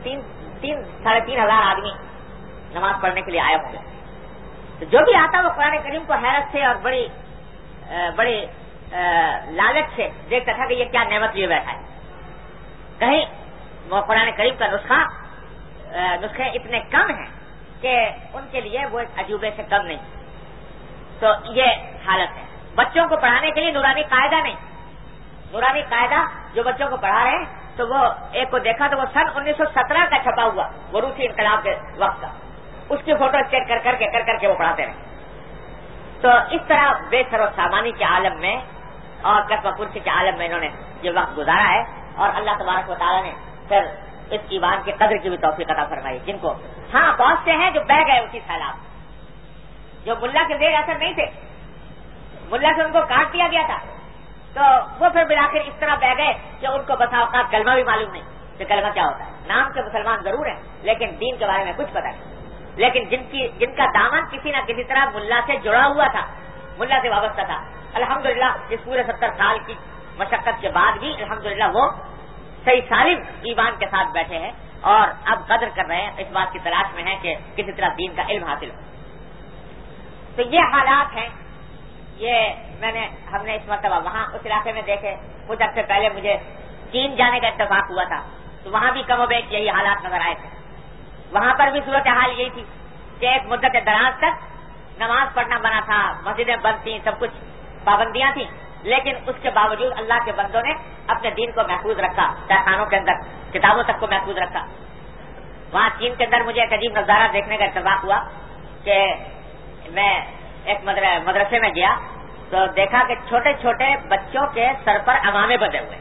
3,500 آدمی نماز پڑھنے کے لیے آئے ہوں گے. تو جو بھی آتا وہ قرآن کریم کو حیرت سے اور بڑی لالچ سے دیکھتا تھا کہ یہ کیا نعمت لیے بیٹھا ہے. کہیں وہ قرآن کریم کا نسخے اتنے کم ہیں کہ ان کے لیے وہ ایک عجوبے سے کم نہیں. تو یہ حالت ہے. بچوں کو پڑھانے کے لیے نورانی قاعدہ نہیں. نورانی قاعدہ جو بچوں کو پڑھا رہے ہیں تو وہ ایک کو دیکھا تو وہ سن 1917 کا چھپا ہوا وہ روسی انقلاب کے وقت کا، اس کی فوٹو چیک کر کر کے وہ پڑھاتے رہے. تو اس طرح بے سر و سامانی کے عالم میں اور کسب و کرسی کے عالم میں انہوں نے یہ وقت گزارا ہے. اور اللہ تبارک و تعالیٰ نے پھر اس ایمان کی قدر کی بھی توفیق عطا فرمائی. جن کو بہت سے ہیں جو بہ گئے اسی سیلاب، جو ملا کے زیر اثر نہیں تھے، ملا سے ان کو کاٹ دیا گیا تھا، تو وہ پھر بالآخر اس طرح بہ گئے کہ ان کو بسا اوقات کلمہ بھی معلوم نہیں کہ کلمہ کیا ہوتا ہے. نام کے مسلمان ضرور ہیں لیکن دین کے بارے میں کچھ پتہ نہیں. لیکن جن کا دامن کسی نہ کسی طرح ملا سے جڑا ہوا تھا، ملا سے وابستہ تھا، الحمدللہ اس پورے 70 سال کی مشقت کے بعد بھی الحمدللہ وہ صحیح سالم ایمان کے ساتھ بیٹھے ہیں اور اب قدر کر رہے ہیں، اس بات کی تلاش میں ہیں کہ کسی طرح دین کا علم حاصل ہو. تو یہ حالات ہیں. ہم نے اس مرتبہ وہاں اس علاقے میں دیکھے. کچھ عرصے پہلے مجھے چین جانے کا اتفاق ہوا تھا تو وہاں بھی کم و بیش یہی حالات نظر آئے تھے. وہاں پر بھی صورتحال یہی تھی کہ ایک مدت دراز تک نماز پڑھنا بنا تھا، مسجدیں بند تھیں، سب کچھ پابندیاں تھیں، لیکن اس کے باوجود اللہ کے بندوں نے اپنے دین کو محفوظ رکھا، تہخانوں کے اندر کتابوں تک کو محفوظ رکھا. وہاں چین کے اندر مجھے ایک عجیب نظارہ دیکھنے کا اتفاق ہوا کہ میں ایک مدرسے میں گیا تو دیکھا کہ چھوٹے چھوٹے بچوں کے سر پر عمامے بندھے ہوئے،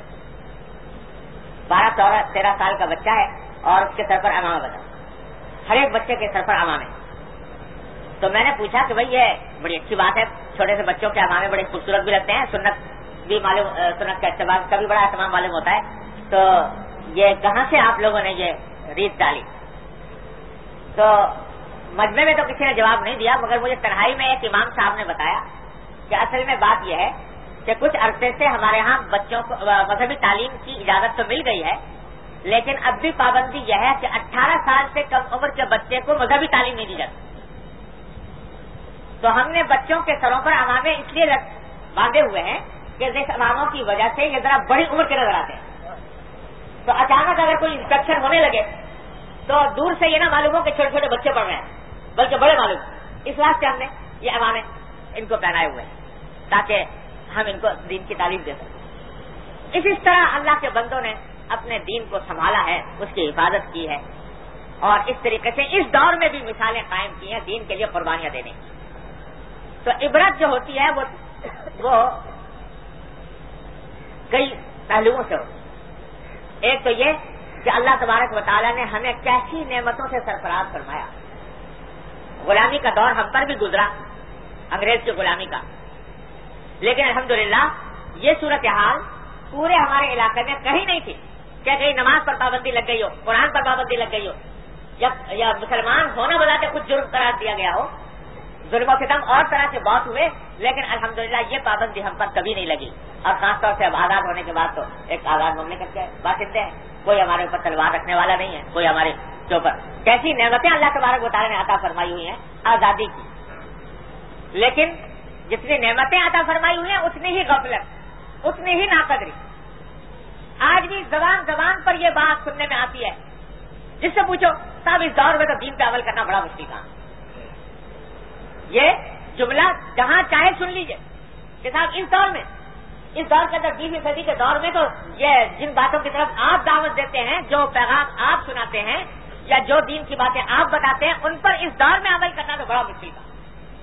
12-13 سال کا بچہ ہے اور اس کے سر پر عمامہ بندھا، ہر ایک بچے کے سر پر عمامے. تو میں نے پوچھا کہ بھئی یہ بڑی اچھی بات ہے، چھوٹے سے بچوں کے عمامے بڑے خوبصورت بھی لگتے ہیں، سنت بھی معلوم، سنت کا اہتمام کا بھی بڑا اہتمام معلوم ہوتا ہے. تو یہ کہاں سے آپ لوگوں نے یہ ریت ڈالی؟ تو مجمع میں تو کسی نے جواب نہیں دیا، مگر مجھے تنہائی میں ایک امام صاحب نے بتایا کہ اصل میں بات یہ ہے کہ کچھ عرصے سے ہمارے ہاں بچوں کو مذہبی تعلیم کی اجازت تو مل گئی ہے، لیکن اب بھی پابندی یہ ہے کہ 18 سال سے کم عمر کے بچے کو مذہبی تعلیم نہیں دی جاتی. تو ہم نے بچوں کے سروں پر عمامے اس لیے باندھے ہوئے ہیں کہ اس عماموں کی وجہ سے یہ ذرا بڑی عمر کے نظر آتے ہیں. تو اچانک اگر کوئی انسپیکشن ہونے لگے تو دور سے یہ نہ معلوم ہو کہ چھوٹے چھوٹے بچے پڑھ رہے ہیں بلکہ بڑے معلوم. اس واسطے ہم نے یہ عمامے ان کو پہنائے ہوئے ہیں تاکہ ہم ان کو دین کی تعلیم دے سکیں. اسی طرح اللہ کے بندوں نے اپنے دین کو سنبھالا ہے، اس کی حفاظت کی ہے اور اس طریقے سے اس دور میں بھی مثالیں قائم کی ہیں دین کے لیے قربانیاں دینے کی. تو عبرت جو ہوتی ہے وہ کئی پہلوؤں سے ہوتی ہے. ایک تو یہ کہ اللہ تبارک و تعالیٰ نے ہمیں کیسی نعمتوں سے سرفراز فرمایا. غلامی کا دور ہم پر بھی گزرا، انگریز کی غلامی کا، لیکن الحمدللہ یہ صورتحال پورے ہمارے علاقے میں کہیں نہیں تھی کہ کہیں نماز پر پابندی لگ گئی ہو، قرآن پر پابندی لگ گئی ہو، یا مسلمان ہونا بذات خود جرم قرار دیا گیا ہو. ظلم و ستم اور طرح کے بہت ہوئے، لیکن الحمدللہ یہ پابندی ہم پر کبھی نہیں لگی. اور خاص طور سے اب آزاد ہونے کے بعد تو ایک آزاد مملکت کے باشندے ہیں، کوئی ہمارے اوپر تلوار رکھنے والا نہیں ہے، کوئی ہمارے کے اوپر. کیسی نعمتیں اللہ تبارک و تعالیٰ نے عطا فرمائی ہوئی ہیں آزادی کی، لیکن جتنی نعمتیں عطا فرمائی ہوئی ہیں اتنی ہی غفلت، اتنی ہی ناقدری. آج بھی زبان پر یہ بات سننے میں آتی ہے، جس سے پوچھو صاحب اس دور میں تو دین پہ عمل کرنا بڑا مشکل کام. یہ جملہ جہاں چاہے سن لیجئے کہ صاحب اس دور میں اس دور کے اندر 20ویں صدی کے دور میں تو یہ جن باتوں کی طرف آپ دعوت دیتے ہیں، جو پیغام آپ سناتے ہیں یا جو دین کی باتیں آپ بتاتے ہیں، ان پر اس دور میں عمل کرنا تو بڑا مشکل تھا،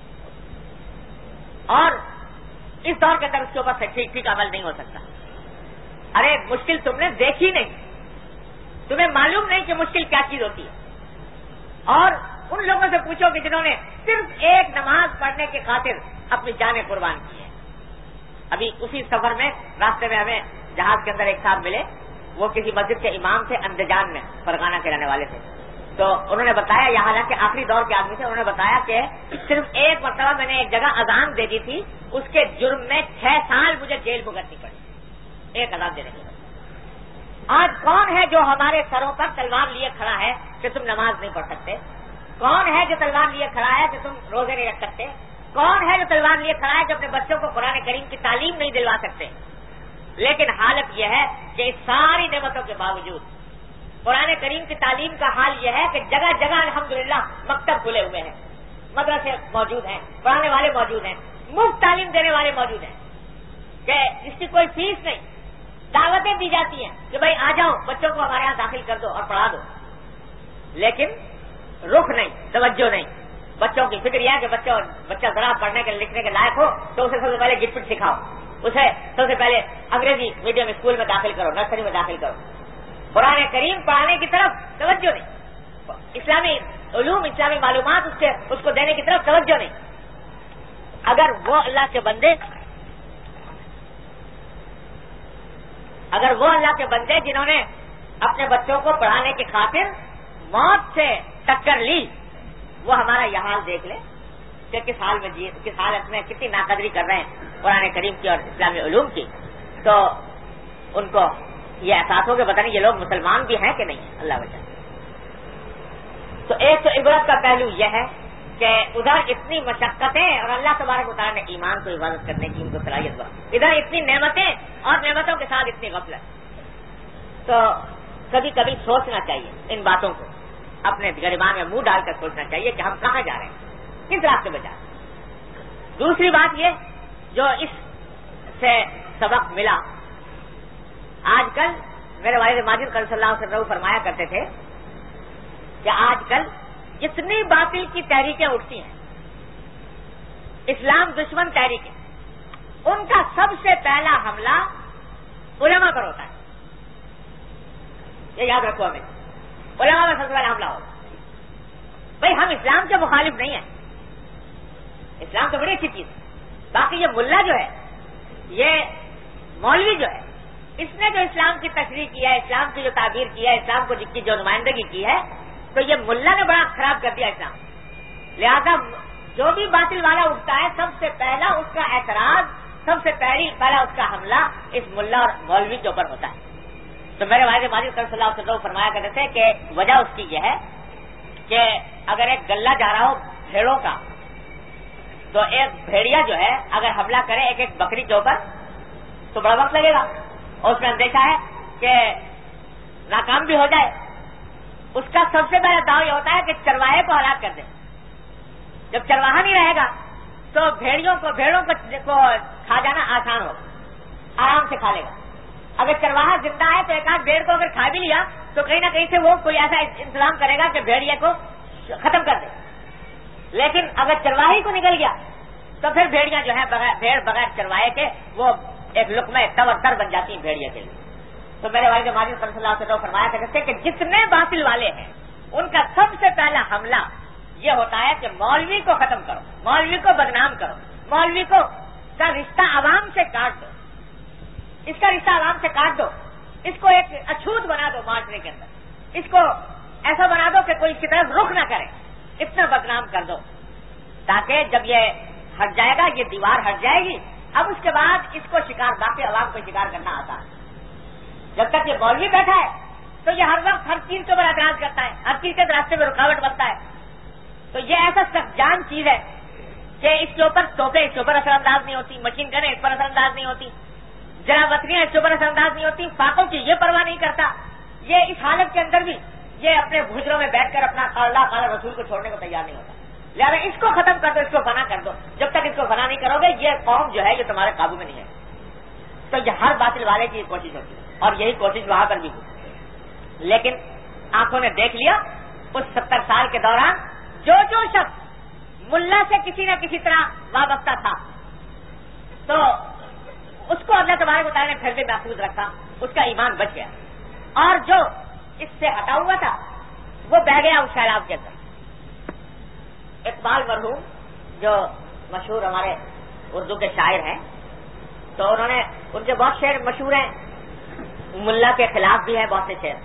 اور اس دور کے اندر اس کے اوپر ٹھیک عمل نہیں ہو سکتا۔ ارے مشکل تم نے دیکھی نہیں، تمہیں معلوم نہیں کہ مشکل کیا چیز ہوتی ہے، اور ان لوگوں سے پوچھو کہ جنہوں نے صرف ایک نماز پڑھنے کی خاطر اپنی جانیں قربان کی ہیں۔ ابھی اسی سفر میں راستے میں ہمیں جہاز کے اندر ایک صاحب ملے، وہ کسی مسجد کے امام تھے، اندجان میں، فرغانہ کے رہنے والے تھے۔ تو انہوں نے بتایا، یہ حالانکہ آخری دور کے آدمی تھے، انہوں نے بتایا کہ صرف ایک مرتبہ میں نے ایک جگہ اذان دے دی تھی، اس کے جرم میں 6 سال مجھے جیل بھگتنی پڑی، ایک اذان دینے کے بعد۔ آج کون ہے جو ہمارے سروں پر تلوار لیے کھڑا ہے کہ تم نماز نہیں پڑھ سکتے؟ کون ہے جو تلوار لیے کھڑا ہے کہ تم روزے نہیں رکھ سکتے؟ کون ہے جو تلوار لیے کھڑا ہے کہ اپنے بچوں کو قرآن کریم کی تعلیم نہیں دلوا سکتے؟ لیکن حالت یہ ہے کہ اس ساری نعمتوں کے باوجود قرآن کریم کی تعلیم کا حال یہ ہے کہ جگہ جگہ الحمدللہ مکتب کھلے ہوئے ہیں، مدرسے موجود ہیں، پڑھانے والے موجود ہیں، مفت تعلیم دینے والے موجود ہیں کہ جس کی کوئی فیس نہیں، دعوتیں دی جاتی ہیں کہ بھائی آ جاؤ، بچوں کو ہمارے یہاں داخل کر دو اور پڑھا دو، لیکن رخ نہیں، توجہ نہیں۔ بچوں کی فکر یہ ہے کہ بچہ ذرا پڑھنے کے لکھنے کے لائق ہو تو اسے سب سے پہلے گٹ پٹ سکھاؤ، اسے سب سے پہلے انگریزی میڈیم اسکول میں داخل کرو، نرسری میں داخل کرو، قرآن کریم پڑھانے کی طرف توجہ نہیں، اسلامی علوم، اسلامی معلومات اس کو دینے کی طرف توجہ نہیں۔ اگر وہ اللہ کے بندے جنہوں نے اپنے بچوں کو پڑھانے کی خاطر موت سے ٹکر لی، وہ ہمارا یہ حال دیکھ لیں کہ کس حالت میں کتنی ناقدری کر رہے ہیں قرآن کریم کی اور اسلامی علوم کی، تو ان کو یہ احساس ہو کہ پتہ نہیں یہ لوگ مسلمان بھی ہیں کہ نہیں ہیں، اللہ بچائے۔ تو ایک تو عبرت کا پہلو یہ ہے کہ ادھر اتنی مشقتیں اور اللہ تبارک و تعالیٰ نے ایمان کو حفاظت کرنے کی ان کو صلاحیت بخشی، ادھر اتنی نعمتیں اور نعمتوں کے ساتھ اتنی غفلت۔ تو کبھی کبھی سوچنا چاہیے ان باتوں کو، اپنے گریبان میں منہ ڈال کر سوچنا چاہیے کہ ہم کہاں جا رہے ہیں، کس راستے میں جا رہے ہیں۔ دوسری بات یہ جو اس سے سبق ملا، آج کل میرے والد ماجد صلی اللہ علیہ وسلم فرمایا کرتے تھے کہ آج کل جتنی باطل کی تحریکیں اٹھتی ہیں، اسلام دشمن تحریکیں، ان کا سب سے پہلا حملہ علماء پر ہوتا ہے، یہ یاد رکھو ہمیں، علماء میں سب سے پہلا حملہ ہوگا۔ بھائی ہم اسلام کے مخالف نہیں ہیں، اسلام تو بڑی اچھی چیز ہے، باقی یہ ملا جو ہے، یہ مولوی جو ہے، اس نے جو اسلام کی تشریح کی ہے، اسلام کی جو تعبیر کی ہے، اسلام کو جس کی جو نمائندگی کی ہے، تو یہ ملا نے بڑا خراب کر دیا اسلام۔ لہذا جو بھی باطل والا اٹھتا ہے، سب سے پہلا اس کا اعتراض، سب سے پہلا اس کا حملہ اس ملا اور مولوی کے اوپر ہوتا ہے۔ تو میرے والد ماجد صلی اللہ علیہ وسلم فرمایا کرتے تھے کہ وجہ اس کی یہ ہے کہ اگر ایک گلہ جا رہا ہو بھیڑوں کا، تو ایک بھیڑیا جو ہے اگر حملہ کرے ایک بکری کے اوپر تو بڑا وقت لگے گا، اور اس میں اندیشہ ہے کہ ناکام بھی ہو جائے۔ اس کا سب سے پہلا داؤ یہ ہوتا ہے کہ چرواہے کو ہلاک کر دے۔ جب چرواہا نہیں رہے گا تو بھیڑوں کو کھا جانا آسان ہو، آرام سے کھا لے گا۔ اگر چرواہا زندہ ہے تو ایک آدھ بھیڑ کو اگر کھا بھی لیا تو کہیں نہ کہیں سے وہ کوئی ایسا انتظام کرے گا کہ بھیڑیے کو ختم کر دے۔ لیکن اگر چرواہی کو نکل گیا تو پھر بھیڑیاں جو ہے بھیڑ بغیر چرواہے کے وہ ایک لقمہ تر بن جاتی ہیں بھیڑیے کے لیے۔ تو میرے والد ماجد صلی اللہ علیہ وسلم فرمایا کرتے تھے کہ جتنے باطل والے ہیں ان کا سب سے پہلا حملہ یہ ہوتا ہے کہ مولوی کو ختم کرو، مولوی کو بدنام کرو، مولوی کو کا رشتہ عوام سے کاٹ دو، اس کا رشتہ عوام سے کاٹ دو، اس کو ایک اچھوت بنا دو معاشرے کے اندر، اس کو ایسا بنا دو کہ کوئی اس کی طرف رخ نہ کرے، اتنا بدنام کر دو تاکہ جب یہ ہٹ جائے گا، یہ دیوار ہٹ جائے گی، اب اس کے بعد اس کو باقی عوام کو شکار کرنا آتا ہے۔ جب تک یہ مولوی بیٹھا ہے تو یہ ہر وقت ہر چیز کے اوپر اعتراض کرتا ہے، ہر چیز کے راستے میں رکاوٹ بنتا ہے۔ تو یہ ایسا سخت جان چیز ہے کہ اس کے اوپر توپیں اس کے اوپر اثر انداز نہیں ہوتی، مشین گنیں اس پر اثر انداز نہیں ہوتی، جراوطریاں اس کے اوپر اثر انداز نہیں ہوتی، فاقوں کی یہ پرواہ نہیں کرتا۔ یہ اس حالت کے اندر بھی یہ اپنے بھجروں میں بیٹھ کر اپنا اللہ تعالی رسول کو چھوڑنے کو تیار نہیں ہوتا۔ لہٰذا اس کو ختم کر دو، اس کو فنا کر دو۔ جب تک اس کو فنا نہیں کرو گے یہ قوم جو ہے یہ تمہارے قابو میں نہیں ہے۔ تو یہ ہر باطل والے کی کوشش ہوتی ہے، اور یہی کوشش وہاں پر بھی ہوئی. لیکن آنکھوں نے دیکھ لیا اس 70 سال کے دوران جو شخص ملا سے کسی نہ کسی طرح وابستہ تھا تو اس کو اللہ تبارک و تعالیٰ نے پھر بھی محفوظ رکھا، اس کا ایمان بچ گیا، اور جو اس سے ہٹا ہوا تھا وہ بہ گیا اس سیلاب کے اندر. اقبال مرحوم جو مشہور ہمارے اردو کے شاعر ہیں، تو انہوں نے ان کے بہت شعر مشہور ہیں، ملا کے خلاف بھی ہیں بہت سے شعر.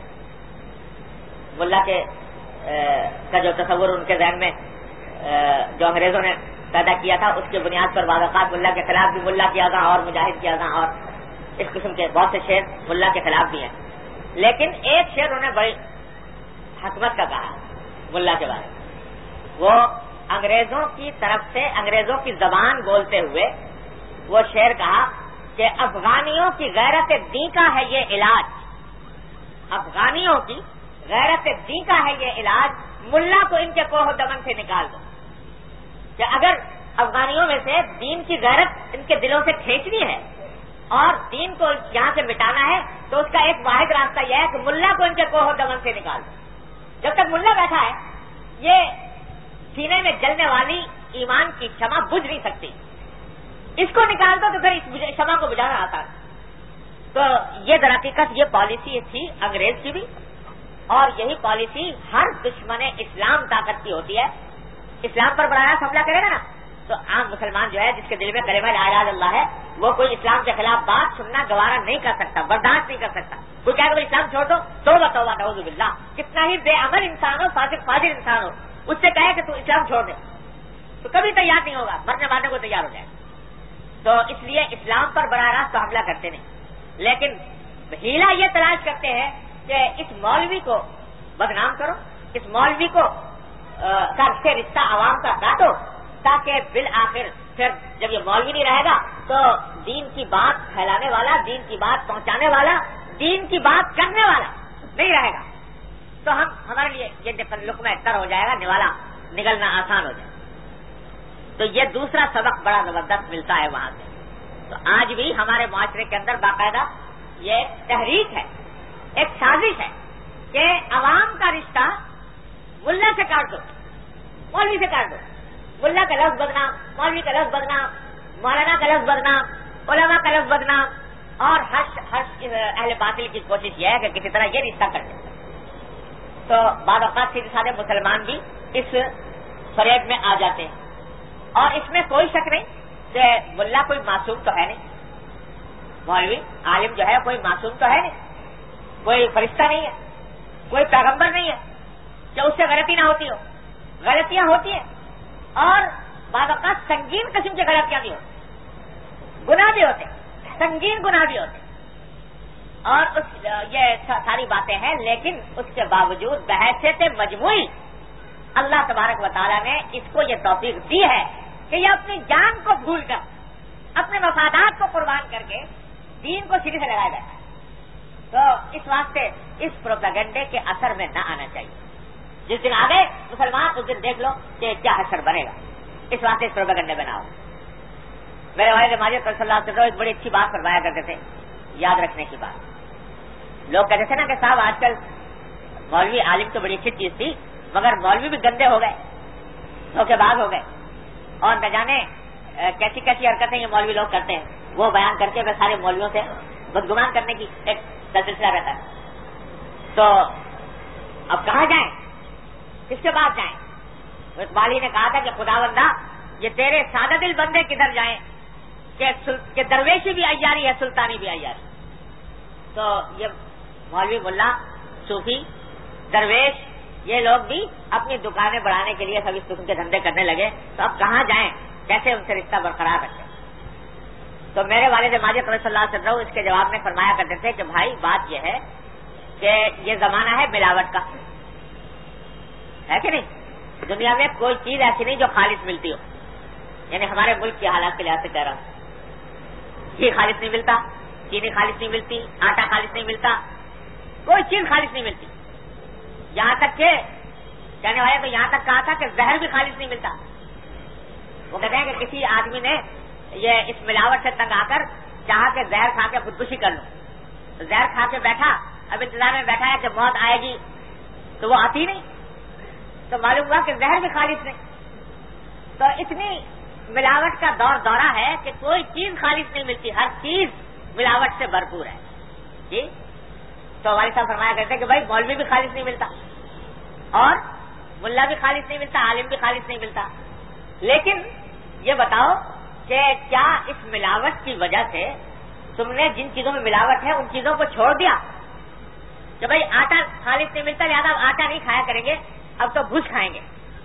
ملا کے کا جو تصور ان کے ذہن میں جو انگریزوں نے پیدا کیا تھا اس کی بنیاد پر بعض اوقات ملا کے خلاف بھی، ملا کی اذاں اور مجاہد کی اذاں اور اس قسم کے بہت سے شعر ملا کے خلاف بھی ہیں. لیکن ایک شعر انہوں نے بڑی حکمت کا کہا ملا کے بارے میں. وہ انگریزوں کی طرف سے انگریزوں کی زبان بولتے ہوئے وہ شعر کہا کہ افغانیوں کی غیرت دین کا ہے یہ علاج، افغانیوں کی غیرت دین کا ہے یہ علاج، ملا کو ان کے کوہ دمن سے نکال دو. کہ اگر افغانیوں میں سے دین کی غیرت ان کے دلوں سے کھینچنی ہے اور دین کو یہاں سے مٹانا ہے تو اس کا ایک واحد راستہ یہ ہے کہ ملا کو ان کے کوہ دمن سے نکال دو. جب تک ملا بیٹھا ہے یہ سینے میں جلنے والی ایمان کی شمع بجھ نہیں سکتی، اس کو نکال دو تو پھر اس شمع کو بجھانا آسان. تو یہ در حقیقت یہ پالیسی تھی انگریز کی بھی، اور یہی پالیسی ہر دشمن اسلام طاقت کی ہوتی ہے. اسلام پر براہ راست حملہ کرے گا نا تو عام مسلمان جو ہے جس کے دل میں کلمہ لا الہ الا اللہ ہے وہ کوئی اسلام کے خلاف بات سننا گوارا نہیں کر سکتا، برداشت نہیں کر سکتا. کوئی کہے کہ اسلام چھوڑ دو، توبہ توبہ نعوذ باللہ، کتنا ہی بے عمل انسان ہو، فاسق فاجر انسان ہو، اس سے کہے کہ تو اسلام چھوڑ دے تو کبھی تیار نہیں ہوگا، مرنے مارنے کو تیار ہو جائے. تو اس لیے اسلام پر براہ راست تو حملہ کرتے نہیں، لیکن ہیلا یہ تلاش کرتے ہیں کہ اس مولوی کو بدنام کرو، اس مولوی کو سے رشتہ عوام کا کاٹو، تاکہ بالآخر پھر جب یہ مولوی نہیں رہے گا تو دین کی بات پھیلانے والا، دین کی بات پہنچانے والا، دین کی بات کرنے والا نہیں رہے گا. تو ہمارے لیے یہ لقمہ تر ہو جائے گا، نوالا نگلنا آسان ہو جائے. تو یہ دوسرا سبق بڑا زبردست ملتا ہے وہاں سے. تو آج بھی ہمارے معاشرے کے اندر باقاعدہ یہ تحریک ہے، ایک سازش ہے کہ عوام کا رشتہ ملا سے کاٹ دو، مولوی سے کاٹ دو. ملا کا لفظ بدنام، مولوی کا لفظ بدنام، مولانا کا لفظ بدنام، علماء کا لفظ بدنام، اور ہر اہل باطل کی کوشش یہ ہے کہ کسی طرح یہ رشتہ کر دے. تو بعض اوقات سیدھے سادے مسلمان بھی اس فریب میں آ جاتے ہیں، اور اس میں کوئی شک نہیں کہ ملا کوئی معصوم تو ہے نہیں، مولوی عالم جو ہے کوئی معصوم تو ہے نہیں، کوئی فرشتہ نہیں ہے، کوئی پیغمبر نہیں ہے کہ اس سے غلطی نہ ہوتی ہو. غلطیاں ہوتی ہیں، اور بعض اوقات سنگین قسم کی غلطیاں بھی ہوتی، گناہ بھی ہوتے، سنگین گناہ بھی ہوتے، اور یہ ساری باتیں ہیں. لیکن اس کے باوجود بحیثیت مجموعی اللہ تبارک و تعالیٰ نے اس کو یہ توفیق دی ہے کہ یہ اپنی جان کو بھول کر، اپنے مفادات کو قربان کر کے دین کو سیدھے سے لگایا جاتا ہے. تو اس واسطے اس پروپیگنڈے کے اثر میں نہ آنا چاہیے. جس دن آ گئے مسلمان اس دن دیکھ لو کہ کیا اثر بنے گا. اس واسطے اس پروپیگنڈے میں نہ ہو. میرے والد ماجد صلی اللہ علیہ وسلم ایک بڑی اچھی بات فرمایا کرتے تھے، یاد رکھنے کی بات. لوگ کہتے تھے نا کہ صاحب آج کل مولوی عالم تو بڑی اچھی چیز تھی، مگر مولوی بھی گندے ہو گئے، دھوکے باز ہو گئے، اور نہ جانے کیسی کیسی حرکتیں یہ مولوی لوگ کرتے ہیں. وہ بیان کر کے سارے مولویوں سے بدگمان کرنے کی ایک سلسلہ رہتا ہے. تو اب کہاں جائیں، کس کے پاس جائیں؟ اقبال نے کہا تھا کہ خدا بندہ یہ تیرے سادہ دل بندے کدھر جائیں کہ درویشی بھی عیاری ہے، سلطانی بھی عیاری. تو یہ مولوی ملا صوفی درویش یہ لوگ بھی اپنی دکانیں بڑھانے کے لیے سب اس قسم کے دھندے کرنے لگے. تو اب کہاں جائیں، کیسے ان سے رشتہ برقرار رکھیں؟ تو میرے والد ماجد صلی اللہ علیہ وسلم اس کے جواب میں فرمایا کرتے تھے کہ بھائی بات یہ ہے کہ یہ زمانہ ہے ملاوٹ کا، ہے کہ نہیں؟ دنیا میں کوئی چیز ایسی نہیں جو خالص ملتی ہو. یعنی ہمارے ملک کے حالات کے لحاظ سے کہہ رہا ہوں، گھی خالص نہیں ملتا، چینی خالص نہیں ملتی، آٹا خالص نہیں ملتا، کوئی چیز خالص نہیں ملتی. یہاں تک کہ کہنے والے تو یہاں تک کہا تھا کہ زہر بھی خالص نہیں ملتا. وہ کہتے ہیں کہ کسی آدمی نے یہ اس ملاوٹ سے تنگ آ کر چاہا کہ زہر کھا کے خودکشی کر لوں، تو زہر کھا کے بیٹھا، اب انتظار میں بیٹھا ہے کہ موت آئے گی تو وہ آتی نہیں، تو معلوم ہوا کہ زہر بھی خالص نہیں. تو اتنی ملاوٹ کا دورہ ہے کہ کوئی چیز خالص نہیں ملتی، ہر چیز ملاوٹ سے بھرپور ہے. جی تو والد صاحب فرمایا کرتے کہ بھائی مولوی بھی خالص نہیں ملتا اور ملا بھی خالص نہیں ملتا، عالم بھی خالص نہیں ملتا. لیکن یہ بتاؤ کہ کیا اس ملاوٹ کی وجہ سے تم نے جن چیزوں میں ملاوٹ ہے ان چیزوں کو چھوڑ دیا کہ بھائی آٹا خالص نہیں ملتا لہٰذا اب آٹا نہیں کھایا کریں گے، اب تو بھوس کھائیں گے،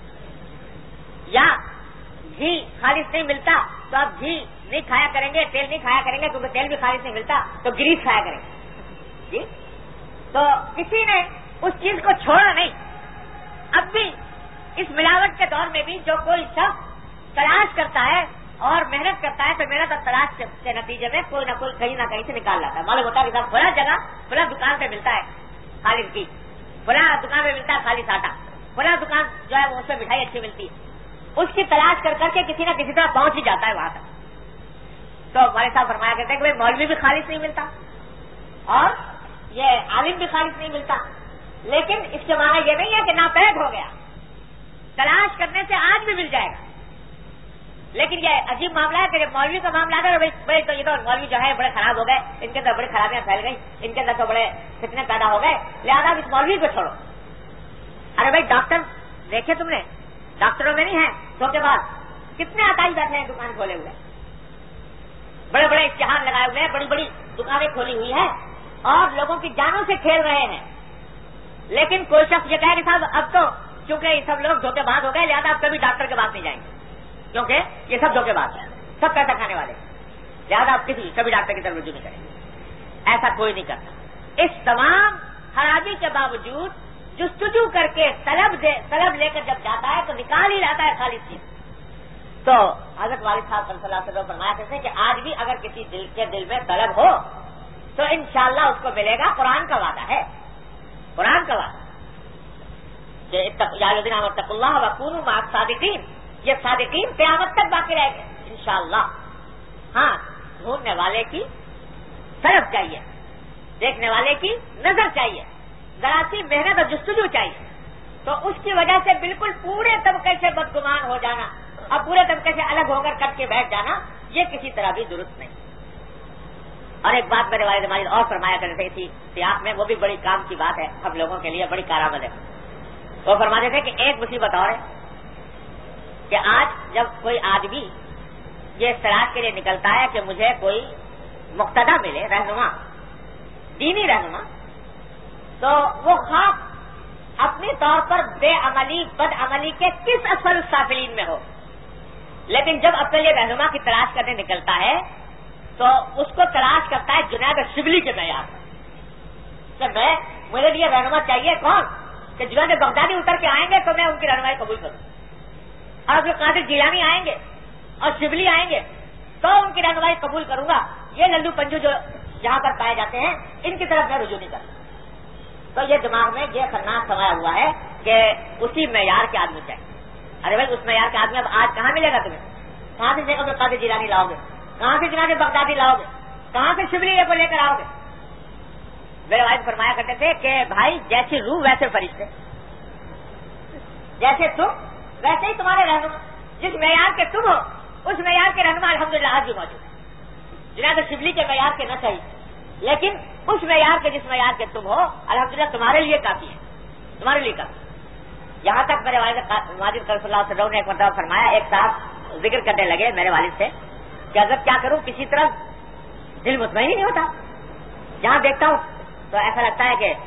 یا گھی خالص نہیں ملتا تو اب گھی نہیں کھایا کریں گے، تیل نہیں کھایا کریں گے کیونکہ تیل بھی خالص نہیں ملتا تو گریس کھایا کریں گے. جی تو کسی نے اس چیز کو چھوڑا نہیں. اب بھی اس ملاوٹ کے دور میں بھی جو کوئی شخص تلاش کرتا ہے اور محنت کرتا ہے تو محنت اور تلاش کے نتیجے میں کوئی نہ کوئی کہیں نہ کہیں سے نکال لاتا ہے. معلوم ہوتا ہے کہ صاحب فلاں جگہ فلاں دکان پہ ملتا ہے خالص گھی، فلاں دکان پہ ملتا ہے خالص آٹا، فلاں دکان جو ہے وہ اس میں مٹھائی اچھی ملتی ہے. اس کی تلاش کر کر کے کسی نہ کسی طرح پہنچ ہی جاتا ہے وہاں تک. تو ہمارے صاحب فرمایا کرتے ہیں کہ بھائی مولوی بھی خالص نہیں ملتا اور یہ عالم بھی خالص نہیں ملتا. لیکن اس کے معنی یہ نہیں ہے کہ ناپید ہو گیا، تلاش کرنے سے آج بھی مل جائے گا. لیکن یہ عجیب معاملہ ہے کہ جب مولوی کا معاملہ ہے بھائی تو یہ تو مولوی جو ہے بڑے خراب ہو گئے، ان کے اندر بڑی خرابیاں پھیل گئی، ان کے اندر تو بڑے فتنے پیدا ہو گئے، لہٰذا اس مولوی کو چھوڑو. ارے بھائی ڈاکٹر دیکھے تم نے، ڈاکٹروں میں نہیں ہے دھوکے باز کتنے عطائی بیٹھے ہیں دکان کھولے ہوئے، بڑے بڑے اشتہار لگائے ہوئے ہیں، بڑی بڑی دکانیں کھولی ہوئی ہیں اور لوگوں کی جانوں سے کھیل رہے ہیں. لیکن کوئی شخص یہ کہے کہ صاحب اب تو چونکہ یہ سب لوگ دھوکے باز ہو گئے لہٰذا اب کبھی ڈاکٹر کے پاس نہیں جائیں گے کیونکہ یہ سب دھوکے باز ہیں، سب پیسہ کھانے والے، لہٰذا اب کبھی ڈاکٹر کی طرف رجوع نہیں کریں گے. ایسا کوئی نہیں کرتا. اس تمام خرابی کے باوجود جستجو کر کے طلب لے کر جب جاتا ہے تو نکال ہی لاتا ہے خالص چیز. تو حضرت والد صاحب صلی اللہ علیہ وسلم فرمایا کرتے ہیں کہ آج بھی اگر کسی دل میں طلب ہو تو انشاءاللہ اس کو ملے گا. قرآن کا وعدہ ہے، قرآن کا وعدہ کہ یا الذین آمنوا اتقوا اللہ وکونوا مع الصادقین، یہ صادقین قیامت تک باقی رہیں گے انشاءاللہ. ہاں ڈھونڈنے والے کی طرف چاہیے، دیکھنے والے کی نظر چاہیے، ذرا سی محنت اور جستجو چاہیے. تو اس کی وجہ سے بالکل پورے طبقے سے بدگمان ہو جانا اور پورے طبقے سے الگ ہو کر کٹ کے بیٹھ جانا یہ کسی طرح بھی درست نہیں. اور ایک بات میرے والد ماجد اور فرمایا کرتے تھے سیاق میں، وہ بھی بڑی کام کی بات ہے، ہم لوگوں کے لیے بڑی کارآمد ہے. وہ فرماتے تھے کہ ایک مصیبت اور ہے کہ آج جب کوئی آدمی یہ تلاش کے لیے نکلتا ہے کہ مجھے کوئی مقتدا ملے، رہنما، دینی رہنما، تو وہ خاص اپنی طور پر بے عملی بد عملی کے کس اسفل السافلین میں ہو، لیکن جب اپنے لیے رہنما کی تلاش کرنے نکلتا ہے تو اس کو تلاش کرتا ہے جنید شبلی کے معیار کہ مجھے لیے رہنما چاہیے کون کہ جنید بغدادی اتر کے آئیں گے تو میں ان کی رہنمائی قبول کروں، اور جو قادر جیلانی آئیں گے اور شبلی آئیں گے تو ان کی رہنمائی قبول کروں گا. یہ للو پنجو جو جہاں پر پائے جاتے ہیں ان کی طرف میں رجوع نہیں کرتا. تو یہ دماغ میں یہ خناس سمایا ہوا ہے کہ اسی معیار کے آدمی چاہیے. ارے بھائی اس معیار کا آدمی اب آج کہاں ملے گا تمہیں؟ کہاں سے شیخ عبد القادر جیلانی لاؤ گے؟ کہاں سے جناب بغدادی لاؤ گے؟ کہاں سے شبلی کو لے کر آؤ گے؟ میرے والد فرمایا کرتے تھے کہ بھائی جیسی روح ویسے فرشتے، جیسے تم ویسے ہی تمہارے رہنما. جس معیار کے تم ہو اس معیار کے رہنما الحمدللہ آج بھی موجود ہے. جناب شبلی کے معیار کے نہ صحیح لیکن اس معیار کے جس معیار کے تم ہو الحمدللہ تمہارے لیے کافی ہے، تمہارے لیے کافی. یہاں تک میرے والد ماجد صلی اللہ علیہ وسلم نے ایک مرتبہ فرمایا، ایک صاحب ذکر کرنے لگے میرے والد سے کہ حضرت کیا کروں، کسی طرح دل مطمئن ہی نہیں ہوتا، جہاں دیکھتا ہوں تو ایسا لگتا ہے کہ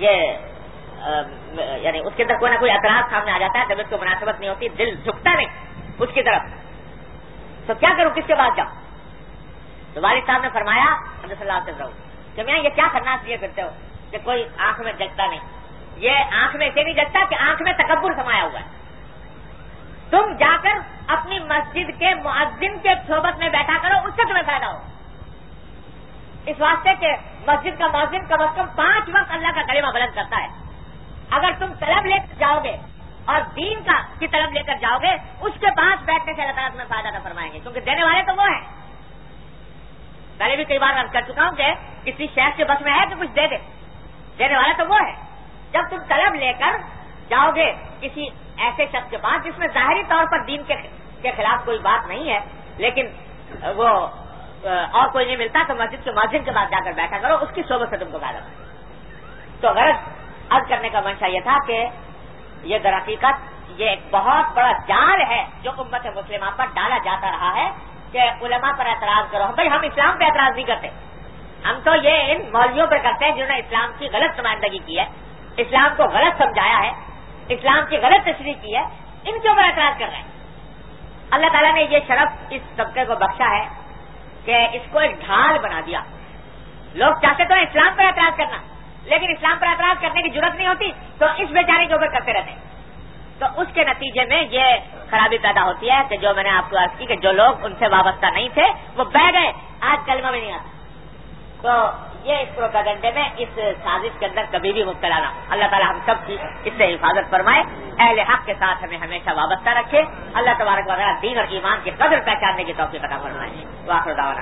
یہ یعنی اس کے اندر کوئی نہ کوئی اعتراض سامنے آ جاتا ہے، طبیعت کو مناسبت نہیں ہوتی، دل جھکتا نہیں اس کی طرف. تو کیا کروں، کس کے پاس جاؤں؟ تو والد صاحب نے فرمایا صلی اللہ علیہ وسلم کہ میاں یہ کیا کرنا یہ کرتے ہو کہ کوئی آنکھ میں جگتا نہیں. یہ آنکھ میں اسے نہیں جگتا کہ آنکھ میں تکبر سمایا ہوا ہے. تم جا کر اپنی مسجد کے مؤذن کے صحبت میں بیٹھا کرو، اس سے تمہیں فائدہ ہو. اس واسطے کہ مسجد کا مؤذن کم از کم 5 وقت اللہ کا کلمہ بلند کرتا ہے. اگر تم طلب لے کر جاؤ گے اور دین کی طلب لے کر جاؤ گے، اس کے پاس بیٹھنے سے اللہ تعالیٰ تمہیں فائدہ نہ فرمائیں گے، کیونکہ دینے والے تو وہ ہیں. پہلے بھی کئی بار عرض کر چکا ہوں کہ کسی شیخ کے بس میں ہے کہ کچھ دے دے، دینے والا تو وہ ہے. جب تم طلب لے کر جاؤ گے کسی ایسے شخص کے پاس جس میں ظاہری طور پر دین کے خلاف کوئی بات نہیں ہے، لیکن وہ اور کوئی نہیں ملتا، تو مسجد کے مؤذن کے پاس جا کر بیٹھا کرو، اس کی صحبت سے تم کو فائدہ ملے. تو غرض عرض کرنے کا منشا یہ تھا کہ یہ در حقیقت یہ ایک بہت بڑا جال ہے جو امت مسلمہ پر ڈالا جاتا رہا ہے کہ علماء پر اعتراض کرو. بھائی ہم اسلام پہ اعتراض نہیں کرتے، ہم تو یہ ان مولویوں پر کرتے ہیں جنہوں نے اسلام کی غلط نمائندگی کی ہے، اسلام کو غلط سمجھایا ہے، اسلام کی غلط تشریح کی ہے، ان کے اوپر اعتراض کر رہے ہیں. اللہ تعالیٰ نے یہ شرف اس طبقے کو بخشا ہے کہ اس کو ایک ڈھال بنا دیا. لوگ چاہتے تو اسلام پر اعتراض کرنا، لیکن اسلام پر اعتراض کرنے کی جرت نہیں ہوتی تو اس بیچارے کے اوپر کرتے رہتے ہیں. تو اس کے نتیجے میں یہ خرابی پیدا ہوتی ہے کہ جو میں نے آپ کو عرض کی کہ جو لوگ ان سے وابستہ نہیں تھے وہ بہ گئے، آج کلمہ میں نہیں آتا. تو یہ اس پروپیگنڈے میں اس سازش کے اندر کبھی بھی مبتلا نہ ہو. اللہ تعالیٰ ہم سب کی اس سے حفاظت فرمائے، اہل حق کے ساتھ ہمیں ہمیشہ وابستہ رکھے. اللہ تبارک و تعالیٰ دین اور ایمان کی قدر پہچاننے کی توفیق عطا فرمائے. وآخر دعوانا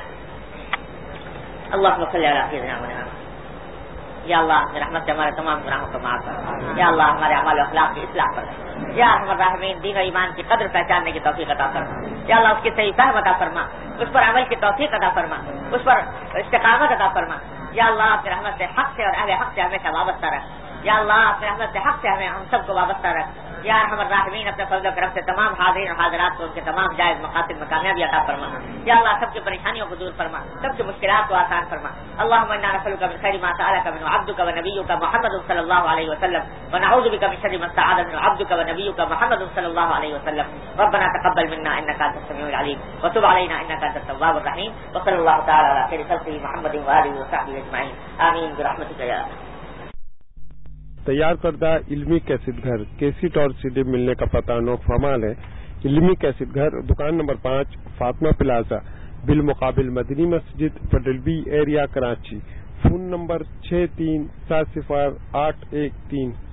اللہم صلی علی سیدنا محمد. یا اللہ اپنی رحمت سے ہمارے تمام گناہوں کو معاف کر. یا اللہ ہمارے اعمال و اخلاق کی اصلاح کر. یا ارحم الراحمین دین و ایمان کی قدر پہچاننے کی توفیق عطا فرما. یا اللہ اس کی صحیح فہم عطا فرما، اس پر عمل کی توفیق عطا فرما، اس پر استقامت عطا فرما. یا اللہ اپنی رحمت سے حق سے اور اہل حق سے ہمیشہ وابستہ رکھ. یا اللہ اپنی رحمت سے حق سے ہم سب کو وابستہ رکھ. یا ارحم الراحمین اپنے فضل و کرم سے تمام حاضرین اور حاضرات کو ان کے تمام جائز مقاصد میں کامیابی عطا فرما. یا اللہ سب کی پریشانیوں کو دور فرما، سب کی مشکلات کو آسان فرما. اللهم انا نسألك من خير ما سألك منه عبدك ونبيك محمد صلى الله عليه وسلم، ونعوذ بك من شر ما استعاذ منه عبدك ونبيك محمد صلى الله عليه وسلم. ربنا تقبل منا انك انت السميع العليم وتب علينا انك انت التواب الرحيم. وصلى الله تعالى على خير خلقه محمد وآله وصحبه اجمعين. آمين برحمتك يا ارحم. تیار کردہ علمی کیسٹ گھر کیسٹ اور سی ڈی ملنے کا پتہ نوٹ فرمال ہے. علمی کیسٹ گھر دکان نمبر 5 فاطمہ پلازا بالمقابل مدنی مسجد پٹل B area Karachi. Phone number 6370 813